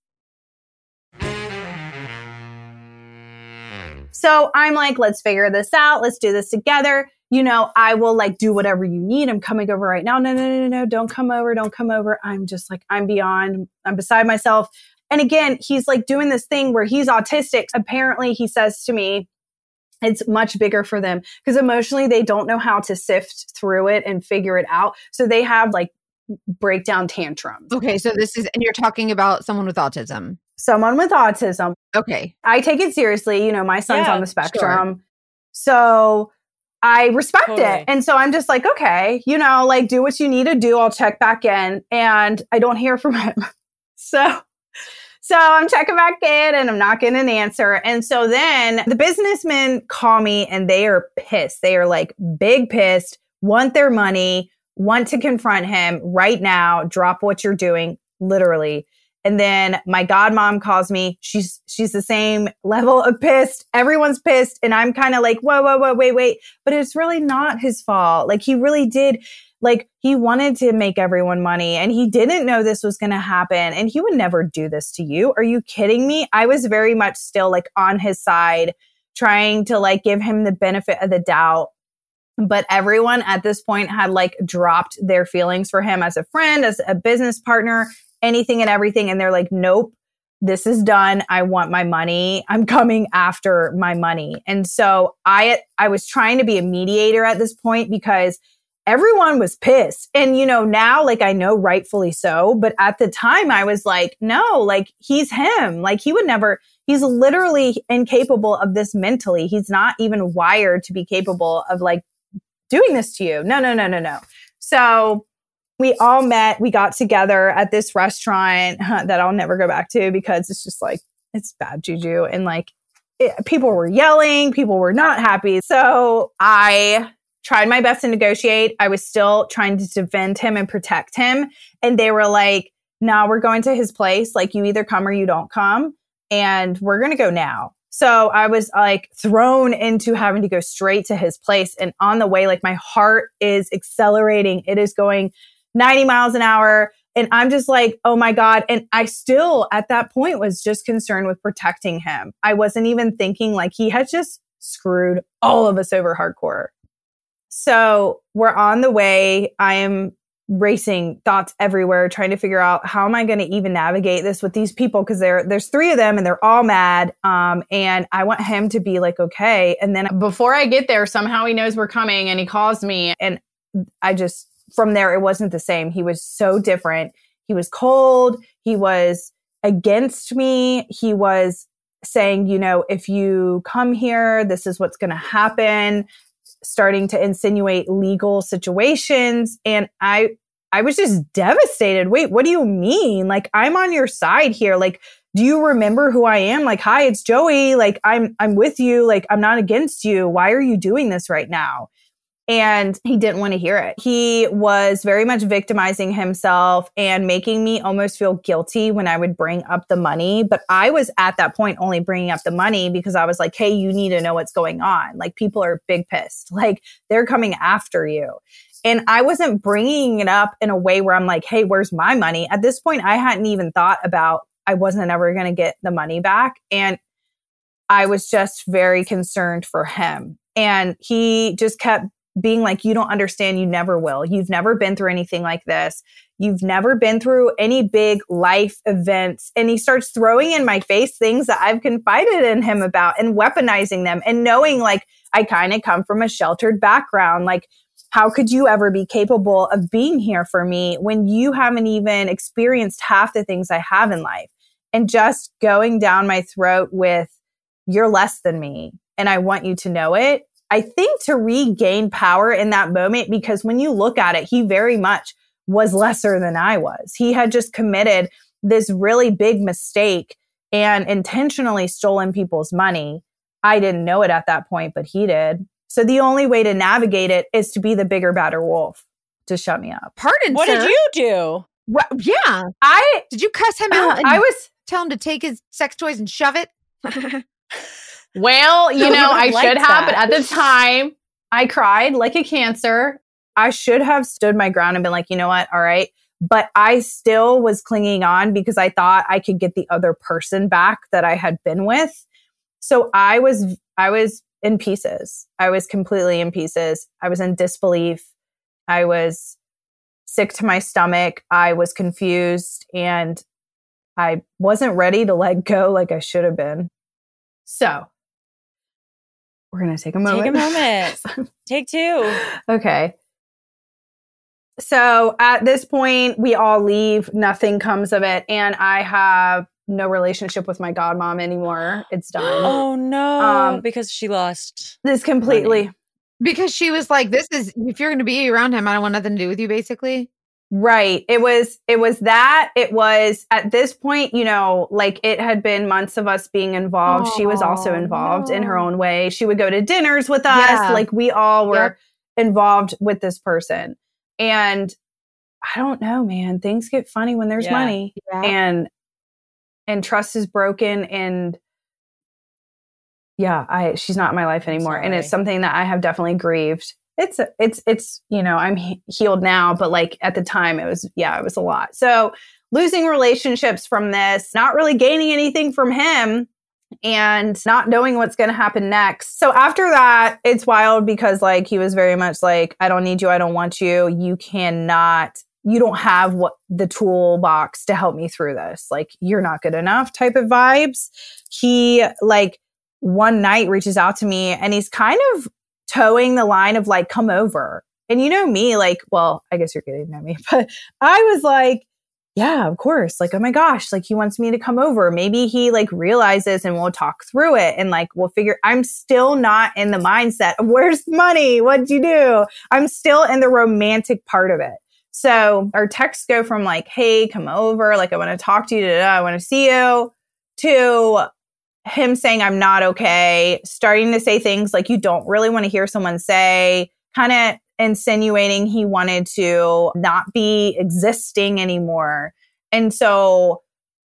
So I'm like, let's figure this out. Let's do this together. You know, I will like do whatever you need. I'm coming over right now. No, no, no, no, no. Don't come over. Don't come over. I'm just like, I'm beyond, I'm beside myself. And again, he's like doing this thing where he's autistic. Apparently, he says to me, it's much bigger for them because emotionally they don't know how to sift through it and figure it out. So they have like breakdown tantrums. Okay. So this is, and you're talking about someone with autism. Someone with autism. Okay. I take it seriously. You know, my son's Yeah, on the spectrum. sure. So I respect Totally. it. And so I'm just like, okay, you know, like do what you need to do. I'll check back in. And I don't hear from him. So, so I'm checking back in and I'm not getting an answer. And so then the businessmen call me and they are pissed. They are like big pissed, want their money, want to confront him right now, drop what you're doing, literally. And then my godmom calls me. She's she's the same level of pissed. Everyone's pissed. And I'm kind of like, whoa, whoa, whoa, wait, wait. But it's really not his fault. Like he really did, like he wanted to make everyone money and he didn't know this was going to happen. And he would never do this to you. Are you kidding me? I was very much still like on his side, trying to like give him the benefit of the doubt. But everyone at this point had like dropped their feelings for him as a friend, as a business partner, anything and everything. And they're like, nope, this is done. I want my money. I'm coming after my money. And so I, I was trying to be a mediator at this point because everyone was pissed. And, you know, now, like, I know rightfully so, but at the time I was like, no, like he's him. Like he would never, he's literally incapable of this mentally. He's not even wired to be capable of like doing this to you. No, no, no, no, no. So we all met, we got together at this restaurant that I'll never go back to because it's just like, it's bad juju. And like it, people were yelling, people were not happy. So I tried my best to negotiate. I was still trying to defend him and protect him. And they were like, no, we're going to his place. Like you either come or you don't come. And we're going to go now. So I was like thrown into having to go straight to his place. And on the way, like my heart is accelerating. It is going ninety miles an hour. And I'm just like, oh my God. And I still at that point was just concerned with protecting him. I wasn't even thinking like he had just screwed all of us over hardcore. So we're on the way. I am racing thoughts everywhere, trying to figure out how am I going to even navigate this with these people? Cause there, there's three of them and they're all mad. Um, and I want him to be like, okay. And then before I get there, somehow he knows we're coming and he calls me and I just, from there, it wasn't the same. He was so different. He was cold. He was against me. He was saying, you know, if you come here, this is what's going to happen, starting to insinuate legal situations. And I, I was just devastated. Wait, what do you mean? Like, I'm on your side here. Like, do you remember who I am? Like, hi, it's Joey. Like, I'm, I'm with you. Like, I'm not against you. Why are you doing this right now? And he didn't want to hear it. He was very much victimizing himself and making me almost feel guilty when I would bring up the money. But I was at that point only bringing up the money because I was like, hey, you need to know what's going on. Like, people are big pissed. Like, they're coming after you. And I wasn't bringing it up in a way where I'm like, hey, where's my money? At this point, I hadn't even thought about I wasn't ever going to get the money back. And I was just very concerned for him. And he just kept being like, you don't understand. You never will. You've never been through anything like this. You've never been through any big life events. And he starts throwing in my face things that I've confided in him about and weaponizing them and knowing like I kind of come from a sheltered background. Like, how could you ever be capable of being here for me when you haven't even experienced half the things I have in life? And just going down my throat with, you're less than me and I want you to know it. I think to regain power in that moment, because when you look at it, he very much was lesser than I was. He had just committed this really big mistake and intentionally stolen people's money. I didn't know it at that point, but he did. So the only way to navigate it is to be the bigger, badder wolf to shut me up. Pardon, What sir. did you do? Well, yeah. I Did you cuss him out and I was tell him to take his sex toys and shove it? Well, you No, know, you I liked should have, but that. at the time, I cried like a cancer. I should have stood my ground and been like, you know what? All right. But I still was clinging on because I thought I could get the other person back that I had been with. So I was, I was in pieces. I was completely in pieces. I was in disbelief. I was sick to my stomach. I was confused and I wasn't ready to let go like I should have been. So we're going to take a moment. Take a moment. Take two. Okay. So at this point, we all leave. Nothing comes of it. And I have no relationship with my godmom anymore. It's done. Oh, no. Um, because she lost. This completely. money. Because she was like, this is, if you're going to be around him, I don't want nothing to do with you, basically. Right. It was, it was that. It was at this point, you know, like it had been months of us being involved. She was also Oh, involved in her no. own way. She would go to dinners with us. Yeah. Like we all were Yep. involved with this person. And I don't know, man, things get funny when there's Yeah. money Yeah. and, and trust is broken. And yeah, I, she's not in my life anymore. And it's sorry. something that I have definitely grieved. It's, it's, it's, you know, I'm he- healed now, but like at the time it was, yeah, it was a lot. So losing relationships from this, not really gaining anything from him and not knowing what's going to happen next. So after that, it's wild because like, he was very much like, I don't need you. I don't want you. You cannot, you don't have what the toolbox to help me through this. Like, you're not good enough type of vibes. He like one night reaches out to me and he's kind of towing the line of like, come over. And you know me, like, well, I guess you're getting to know me, but I was like, yeah, of course. Like, oh my gosh, like he wants me to come over. Maybe he like realizes and we'll talk through it and like we'll figure. I'm still not in the mindset of where's the money? What'd you do? I'm still in the romantic part of it. So our texts go from like, hey, come over. Like, I want to talk to you. Da, da, da, I want to see you, to him saying I'm not okay, starting to say things like you don't really want to hear someone say, kind of insinuating he wanted to not be existing anymore. And so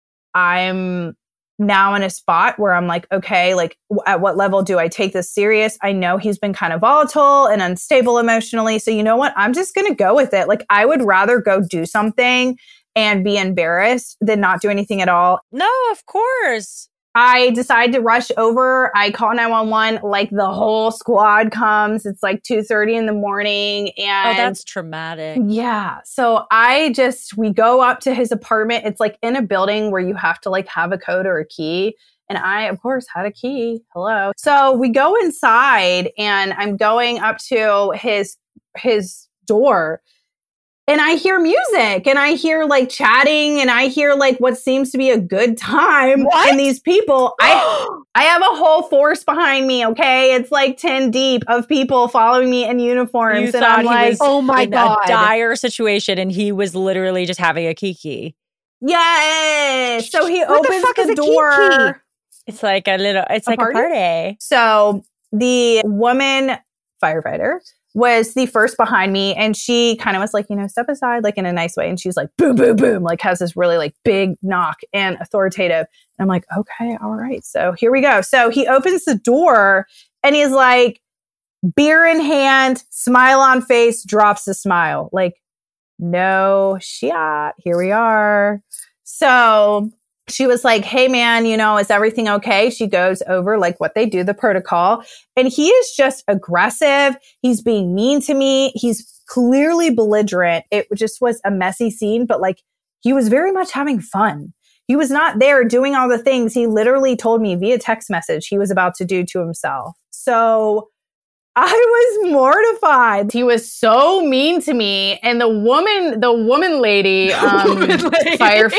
I'm now in a spot where I'm like, okay, like w- at what level do I take this serious? I know he's been kind of volatile and unstable emotionally. So you know what? I'm just going to go with it. Like, I would rather go do something and be embarrassed than not do anything at all. No, of course. I decide to rush over. I call nine one one, like the whole squad comes. It's like two thirty in the morning. And Oh, that's traumatic. yeah. So I just, we go up to his apartment. It's like in a building where you have to like have a code or a key. And I, of course, had a key. Hello. So we go inside and I'm going up to his, his door. And I hear music and I hear like chatting and I hear like what seems to be a good time. What? And these people, I I have a whole force behind me, okay? It's like ten deep of people following me in uniforms. You and thought I'm he like, was oh my in God. a dire situation and he was literally just having a kiki. yes. So he What the opens fuck the, is a door. kiki? It's like a little, it's A like party? a party. So the woman firefighter was the first behind me. And she kind of was like, you know, step aside, like in a nice way. And she's like, boom, boom, boom, like has this really like big knock and authoritative. And I'm like, okay, all right. So here we go. So he opens the door and he's like, beer in hand, smile on face, drops the smile. Like, no shit, here we are. So she was like, hey man, you know, is everything okay? She goes over like what they do, the protocol. And he is just aggressive. He's being mean to me. He's clearly belligerent. It just was a messy scene, but like he was very much having fun. He was not there doing all the things he literally told me via text message he was about to do to himself. So I was mortified. He was so mean to me. And the woman, the woman lady, um, woman lady. fire,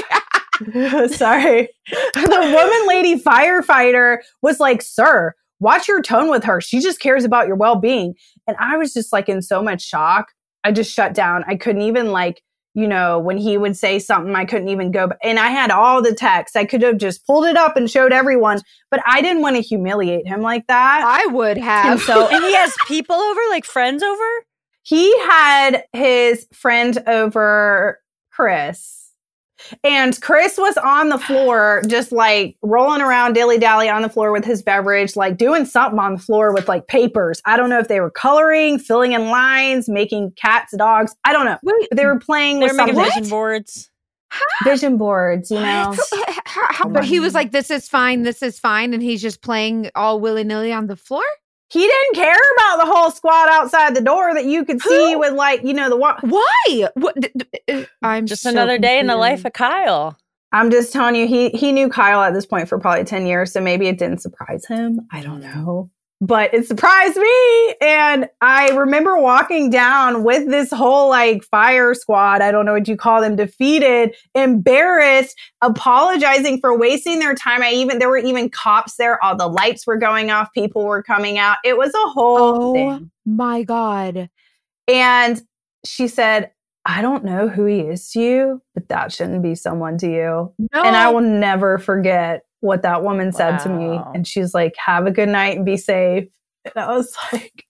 sorry, the woman lady firefighter was like, sir, watch your tone with her. She just cares about your well-being. And I was just like in so much shock. I just shut down. I couldn't even like, you know, when he would say something, I couldn't even go. And I had all the texts. I could have just pulled it up and showed everyone, but I didn't want to humiliate him like that. I would have. And so, and he has people over, like friends over? He had his friend over, Chris. And Chris was on the floor, just like rolling around dilly-dally on the floor with his beverage, like doing something on the floor with like papers. I don't know if they were coloring, filling in lines, making cats, dogs. I don't know. Wait, but they were playing They're with making something. vision boards. Vision boards, you know. How- how- but he was like, this is fine, this is fine. And he's just playing all willy-nilly on the floor? He didn't care about the whole squad outside the door that you could see with like, you know, the one. Why? What? d- d- I'm Just so another day in the confused. life of Kyle. I'm just telling you, he he knew Kyle at this point for probably ten years. So maybe it didn't surprise him. I don't know. But it surprised me. And I remember walking down with this whole like fire squad. I don't know what you call them, defeated, embarrassed, apologizing for wasting their time. I even, there were even cops there. All the lights were going off. People were coming out. It was a whole Oh thing. my God. And she said, I don't know who he is to you, but that shouldn't be someone to you. No. And I will never forget what that woman said to me. Wow. And she's like, have a good night and be safe. And I was like,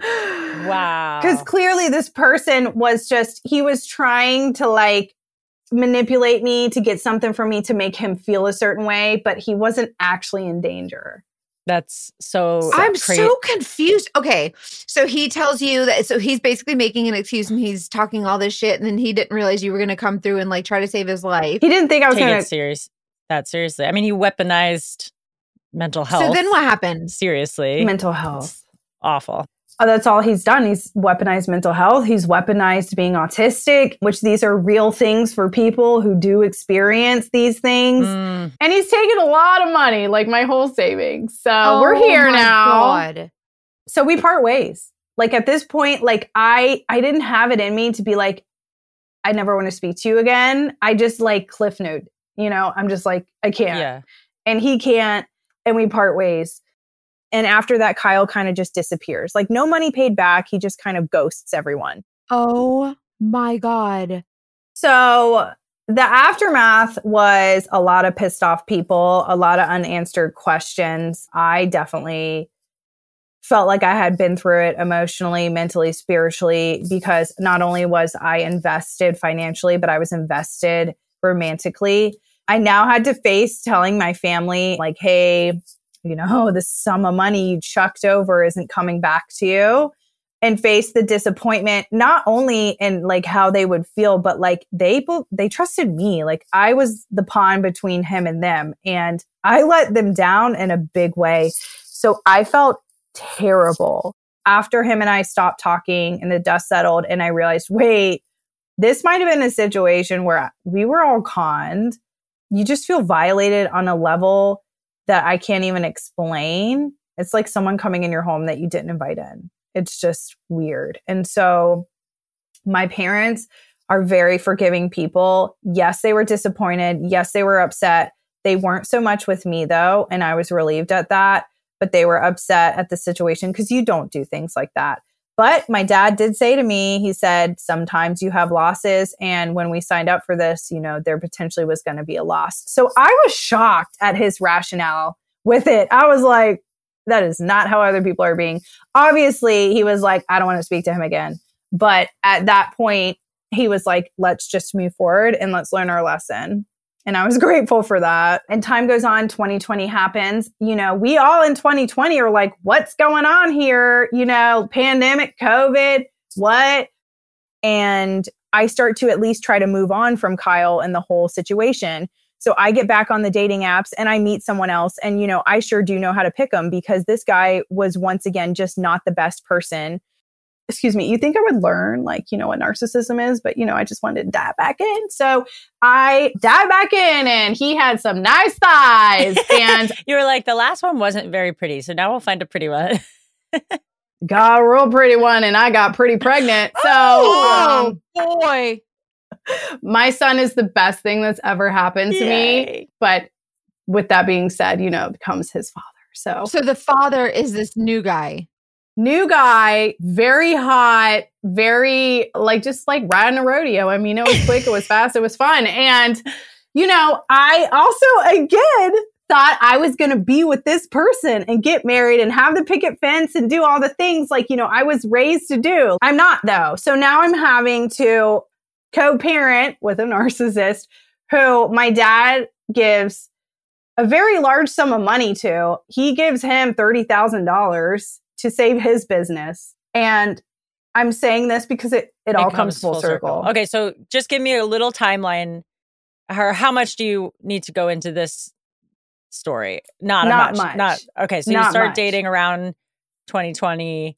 Wow. because clearly this person was just, he was trying to like manipulate me to get something from me to make him feel a certain way, but he wasn't actually in danger. That's so I'm cra- so confused. Okay. So he tells you that, so he's basically making an excuse and he's talking all this shit. And then he didn't realize you were going to come through and like try to save his life. He didn't think I was take going it to. serious. That seriously. I mean, he weaponized mental health. So then what happened? Seriously. Mental health. Awful. Oh, that's all he's done. He's weaponized mental health. He's weaponized being autistic, which these are real things for people who do experience these things. Mm. And he's taken a lot of money, like my whole savings. So Oh we're here my now. God. So we part ways. Like at this point, like I, I didn't have it in me to be like, I never want to speak to you again. I just like cliff note, you know, I'm just like, I can't. Yeah. And he can't. And we part ways. And after that, Kyle kind of just disappears. Like no money paid back. He just kind of ghosts everyone. Oh my God. So the aftermath was a lot of pissed off people, a lot of unanswered questions. I definitely felt like I had been through it emotionally, mentally, spiritually, because not only was I invested financially, but I was invested romantically. I now had to face telling my family, like, hey, you know, the sum of money you chucked over isn't coming back to you, and face the disappointment, not only in like how they would feel, but like they, they trusted me. Like I was the pawn between him and them, and I let them down in a big way. So I felt terrible after him and I stopped talking and the dust settled. And I realized, wait, this might've been a situation where we were all conned. You just feel violated on a level that I can't even explain. It's like someone coming in your home that you didn't invite in. It's just weird. And so my parents are very forgiving people. Yes, they were disappointed. Yes, they were upset. They weren't so much with me though. And I was relieved at that, but they were upset at the situation because you don't do things like that. But my dad did say to me, he said, sometimes you have losses. And when we signed up for this, you know, there potentially was going to be a loss. So I was shocked at his rationale with it. I was like, that is not how other people are being. Obviously, he was like, I don't want to speak to him again. But at that point, he was like, let's just move forward and let's learn our lesson. And I was grateful for that. And time goes on, twenty twenty happens. You know, we all in twenty twenty are like, what's going on here? You know, pandemic, COVID, what? And I start to at least try to move on from Kyle and the whole situation. So I get back on the dating apps and I meet someone else. And, you know, I sure do know how to pick them because this guy was once again just not the best person. Excuse me, you think I would learn, like, you know, what narcissism is, but, you know, I just wanted to dive back in. So I dive back in and he had some nice thighs. And you were like, the last one wasn't very pretty. So now we'll find a pretty one. Got a real pretty one and I got pretty pregnant. So, oh, um, boy. My son is the best thing that's ever happened to Yay. me. But with that being said, you know, becomes his father. So, So the father is this new guy. New guy, very hot, very like just like riding a rodeo. I mean, it was quick, it was fast, it was fun. And, you know, I also, again, thought I was going to be with this person and get married and have the picket fence and do all the things like, you know, I was raised to do. I'm not though. So now I'm having to co-parent with a narcissist who my dad gives a very large sum of money to. He gives him thirty thousand dollars to save his business. And I'm saying this because it, it, it all comes, comes full, full circle. circle. Okay, so just give me a little timeline. How, how much do you need to go into this story? Not, Not much. much. Not okay. So Not you start much. dating around twenty twenty.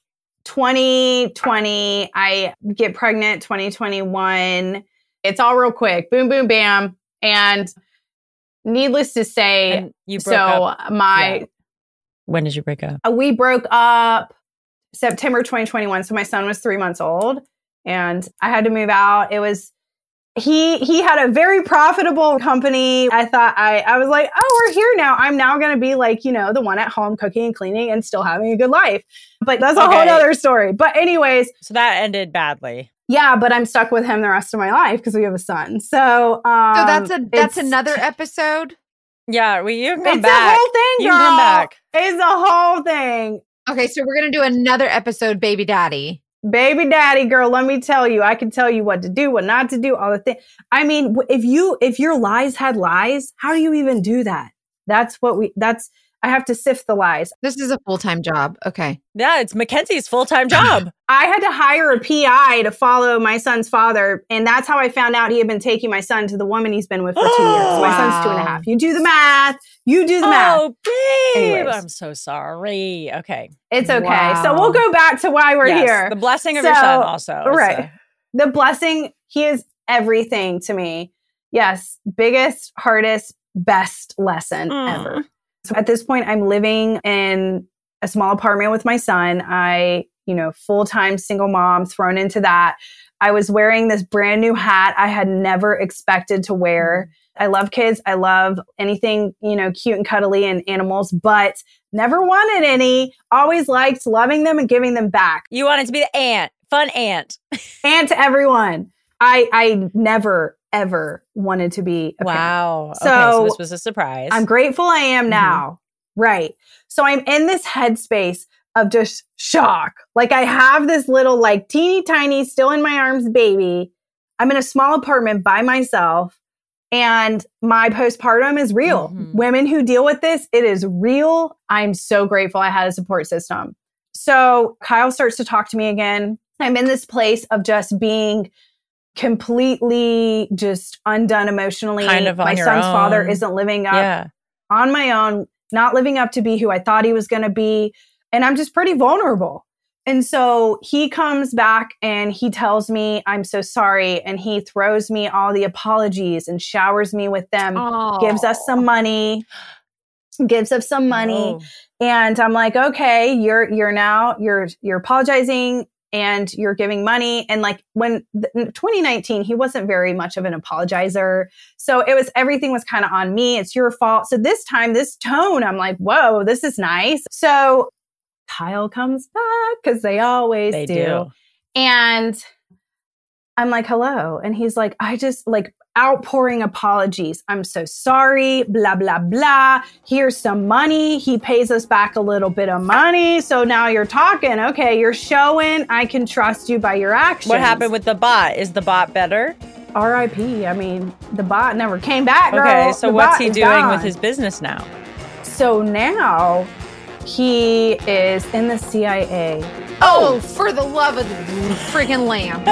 twenty twenty, I get pregnant twenty twenty-one. It's all real quick. Boom, boom, bam. And needless to say, And you broke so up. my... Yeah. When did you break up? We broke up September twenty twenty-one. So my son was three months old and I had to move out. It was, he, he had a very profitable company. I thought I, I was like, oh, we're here now. I'm now going to be like, you know, the one at home cooking and cleaning and still having a good life. But that's a Okay. whole other story. But anyways. So that ended badly. Yeah, but I'm stuck with him the rest of my life because we have a son. So, um, So that's a that's it's- another episode. Yeah, well, you can come It's back. a whole thing, You girl. can come back. It's a whole thing. Okay, so we're gonna do another episode, baby daddy. Baby daddy, girl, let me tell you, I can tell you what to do, what not to do, all the things. I mean, w- if you, if your lies had lies, how do you even do that? That's what we, that's, I have to sift the lies. This is a full time job. Okay. Yeah, it's Mackenzie's full-time job. I had to hire a P I to follow my son's father. And that's how I found out he had been taking my son to the woman he's been with for two years. My son's two and a half. You do the math. You do the math. Oh, babe. Anyways. I'm so sorry. Okay. It's okay. Wow. So we'll go back to why we're Yes, here. The blessing of So- your son also. is, right. uh, The blessing, he is everything to me. Yes. Biggest, hardest, best lesson Mm. ever. So at this point, I'm living in a small apartment with my son. I, you know, full-time single mom thrown into that. I was wearing this brand new hat I had never expected to wear. I love kids. I love anything, you know, cute and cuddly and animals, but never wanted any. Always liked loving them and giving them back. You wanted to be the aunt, fun aunt. And to everyone. I I never, ever wanted to be a parent. Wow. okay, So, so this was a surprise. I'm grateful I am now. Right. So I'm in this headspace of just shock. Like I have this little like teeny tiny still in my arms baby. I'm in a small apartment by myself and my postpartum is real. Mhm. Women who deal with this, it is real. I'm so grateful I had a support system. So Kyle starts to talk to me again. I'm in this place of just being completely just undone emotionally. Kind of on my your son's own. father isn't living up yeah. on my own, not living up to be who I thought he was going to be. And I'm just pretty vulnerable. And so he comes back and he tells me, I'm so sorry. And he throws me all the apologies and showers me with them, gives us some money, gives us some money. Oh. And I'm like, okay, you're, you're now, you're, you're apologizing and you're giving money. And like when in twenty nineteen, he wasn't very much of an apologizer. So it was, everything was kind of on me. It's your fault. So this time, this tone, I'm like, whoa, this is nice. So Kyle comes back because they always They do. do. And I'm like, hello. And he's like, I just like, outpouring apologies. I'm so sorry, blah, blah, blah. Here's some money. He pays us back a little bit of money. So now you're talking. Okay, you're showing I can trust you by your actions. What happened with the bot? Is the bot better? R I P. I mean, the bot never came back, girl. Okay, so The what's bot he is doing gone. with his business now? So now he is in the C I A. Oh, for the love of the freaking lamb.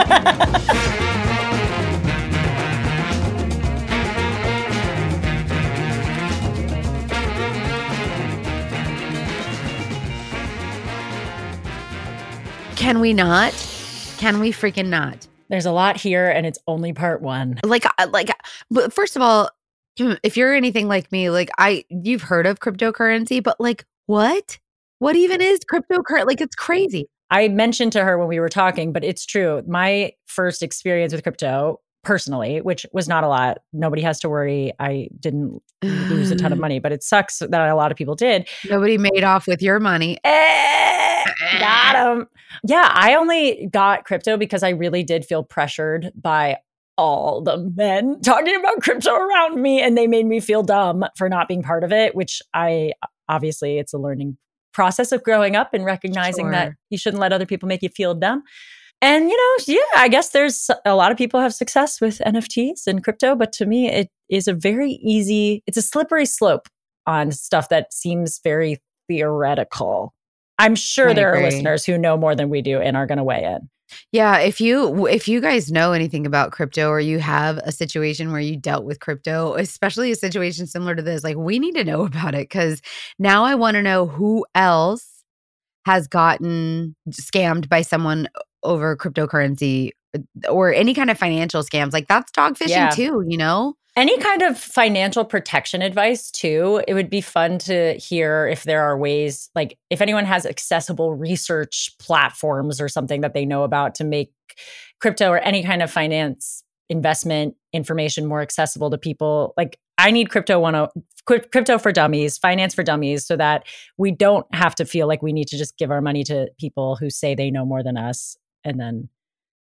Can we not? Can we freaking not? There's a lot here, and it's only part one. Like, uh, like, but first of all, if you're anything like me, like I, you've heard of cryptocurrency, but like, what? What even is cryptocurrency? Like, it's crazy. I mentioned to her when we were talking, but it's true. My first experience with crypto, personally, which was not a lot. Nobody has to worry. I didn't lose a ton of money, but it sucks that a lot of people did. Nobody made off with your money. Eh, got him. Yeah, I only got crypto because I really did feel pressured by all the men talking about crypto around me, and they made me feel dumb for not being part of it, which I obviously it's a learning process of growing up and recognizing Sure. that you shouldn't let other people make you feel dumb. And, you know, yeah, I guess there's a lot of people have success with N F Ts and crypto, but to me, it is a very easy, it's a slippery slope on stuff that seems very theoretical. I'm sure I there agree. are listeners who know more than we do and are going to weigh in. Yeah, if you if you guys know anything about crypto, or you have a situation where you dealt with crypto, especially a situation similar to this, like, we need to know about it, because now I want to know who else has gotten scammed by someone over cryptocurrency or any kind of financial scams. Like, that's dog fishing Yeah. too, you know? Any kind of financial protection advice too, it would be fun to hear if there are ways, like if anyone has accessible research platforms or something that they know about to make crypto or any kind of finance investment information more accessible to people. Like, I need crypto one oh, crypto for dummies, finance for dummies, so that we don't have to feel like we need to just give our money to people who say they know more than us and then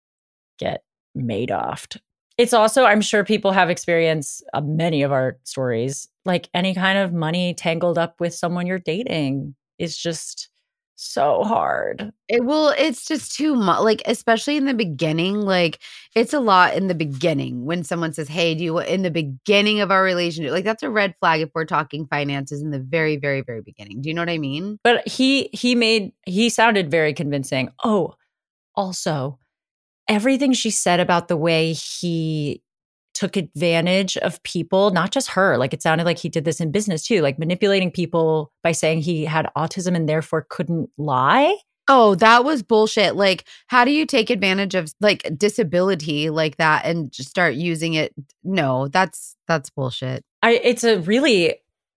get made offed. It's also, I'm sure people have experienced uh, many of our stories, like any kind of money tangled up with someone you're dating is just so hard. It will, it's just too much, like, especially in the beginning. Like, it's a lot in the beginning when someone says, hey, do you, in the beginning of our relationship, like, that's a red flag if we're talking finances in the very, very, very beginning. Do you know what I mean? But he, he made, he sounded very convincing. Oh, also, everything she said about the way he took advantage of people, not just her, like it sounded like he did this in business too, like manipulating people by saying he had autism and therefore couldn't lie. Oh, that was bullshit. Like, how do you take advantage of like disability like that and just start using it? No, that's that's bullshit. I, it's a really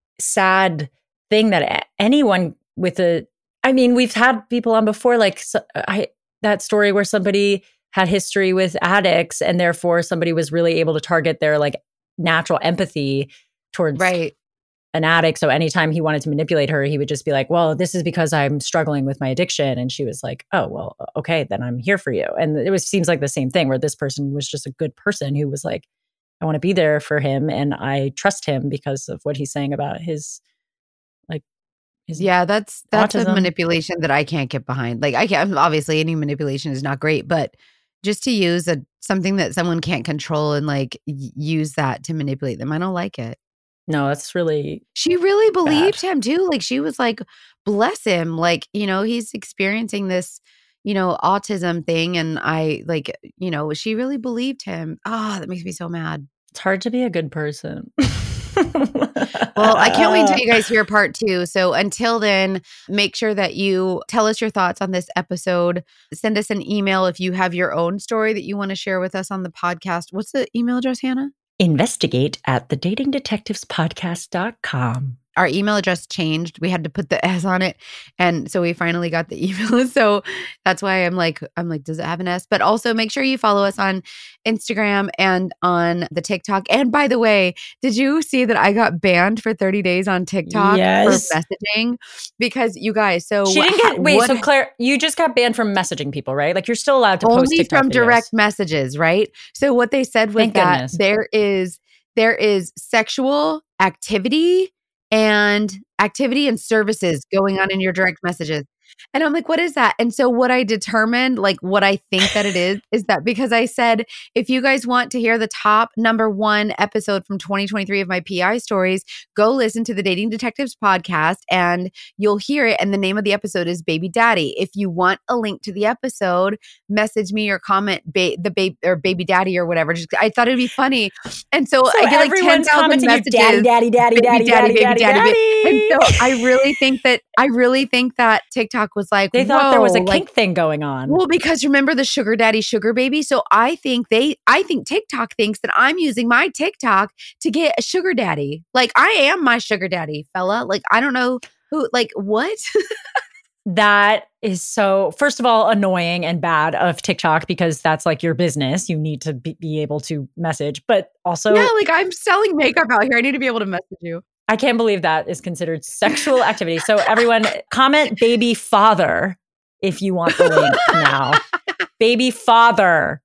sad thing that a- anyone with a, I mean, we've had people on before, like so, I that story where somebody had history with addicts and therefore somebody was really able to target their like natural empathy towards Right. an addict. So anytime he wanted to manipulate her, he would just be like, well, this is because I'm struggling with my addiction. And she was like, oh, well, okay, then I'm here for you. And it was seems like the same thing where this person was just a good person who was like, I want to be there for him and I trust him because of what he's saying about his like his Yeah, that's that's a autism. manipulation that I can't get behind. Like, I can't, obviously any manipulation is not great, but just to use a something that someone can't control and like y- use that to manipulate them, I don't like it. No, that's really She really believed him too. Like, she was like, bless him. Like, you know, he's experiencing this, you know, autism thing. And I like, you know, she really believed him. Ah, that makes me so mad. it's hard to be a good person. Well, I can't wait until you guys hear part two. So until then, make sure that you tell us your thoughts on this episode. Send us an email if you have your own story that you want to share with us on the podcast. What's the email address, Hannah? Investigate at the dating detectives podcast dot com. our email address changed. We had to put the S on it. And so we finally got the email. So that's why I'm like, I'm like, does it have an S? But also make sure you follow us on Instagram and on the TikTok. And by the way, did you see that I got banned for thirty days on TikTok Yes. for messaging? Because you guys, so She didn't what- get, wait, what- so Claire, you just got banned from messaging people, right? Like you're still allowed to post only TikTok from videos. direct messages, right? So what they said was Thank that goodness. there is there is sexual activity and activity and services going on in your direct messages. And I'm like, what is that? And so what I determined, like what I think that it is, is that because I said, if you guys want to hear the top number one episode from twenty twenty-three of my P I stories, go listen to the Dating Detectives podcast and you'll hear it. And the name of the episode is Baby Daddy. If you want a link to the episode, message me or comment ba- the baby or Baby Daddy or whatever. Just, I thought it'd be funny. And so, So I get like ten everyone's thousand commenting you, messages. daddy, daddy, daddy, Baby daddy, daddy, daddy, baby daddy, daddy, daddy. And so I really think that I really think that TikTok was like, They thought there was a whoa, kink like, thing going on. well, because remember the sugar daddy, sugar baby. So I think they, I think TikTok thinks that I'm using my TikTok to get a sugar daddy. Like I am my sugar daddy, fella. Like I don't know who, like what? That is so, first of all, annoying and bad of TikTok because that's like your business. You need to be, be able to message, but also, yeah, like I'm selling makeup out here. I need to be able to message you. I can't believe that is considered sexual activity. So everyone comment baby father if you want the link now. Baby father.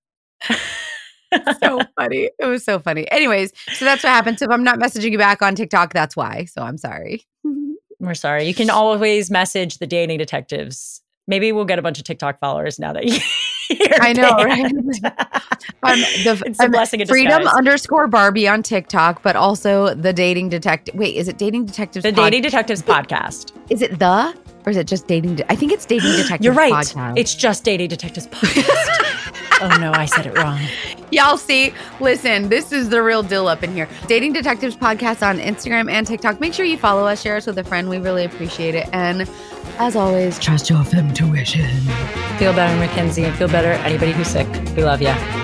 So funny. It was so funny. Anyways, so that's what happened. So if I'm not messaging you back on TikTok, that's why. So I'm sorry. We're sorry. You can always message the Dating Detectives. Maybe we'll get a bunch of TikTok followers now that you I know, right? Um, the, It's a um, blessing in Freedom disguise. underscore Barbie on TikTok, but also the Dating Detective. Wait, is it Dating Detectives? The pod- Dating Detectives podcast. Is it the or is it just Dating? De- I think it's Dating Detectives. You're right. Podcast. It's just Dating Detectives podcast. Oh no, I said it wrong. Y'all see, listen, this is the real deal up in here. Dating Detectives podcast on Instagram and TikTok. Make sure you follow us, share us with a friend. We really appreciate it. And as always, trust your fem tuition. Feel better, Mackenzie, and feel better, anybody who's sick. We love you.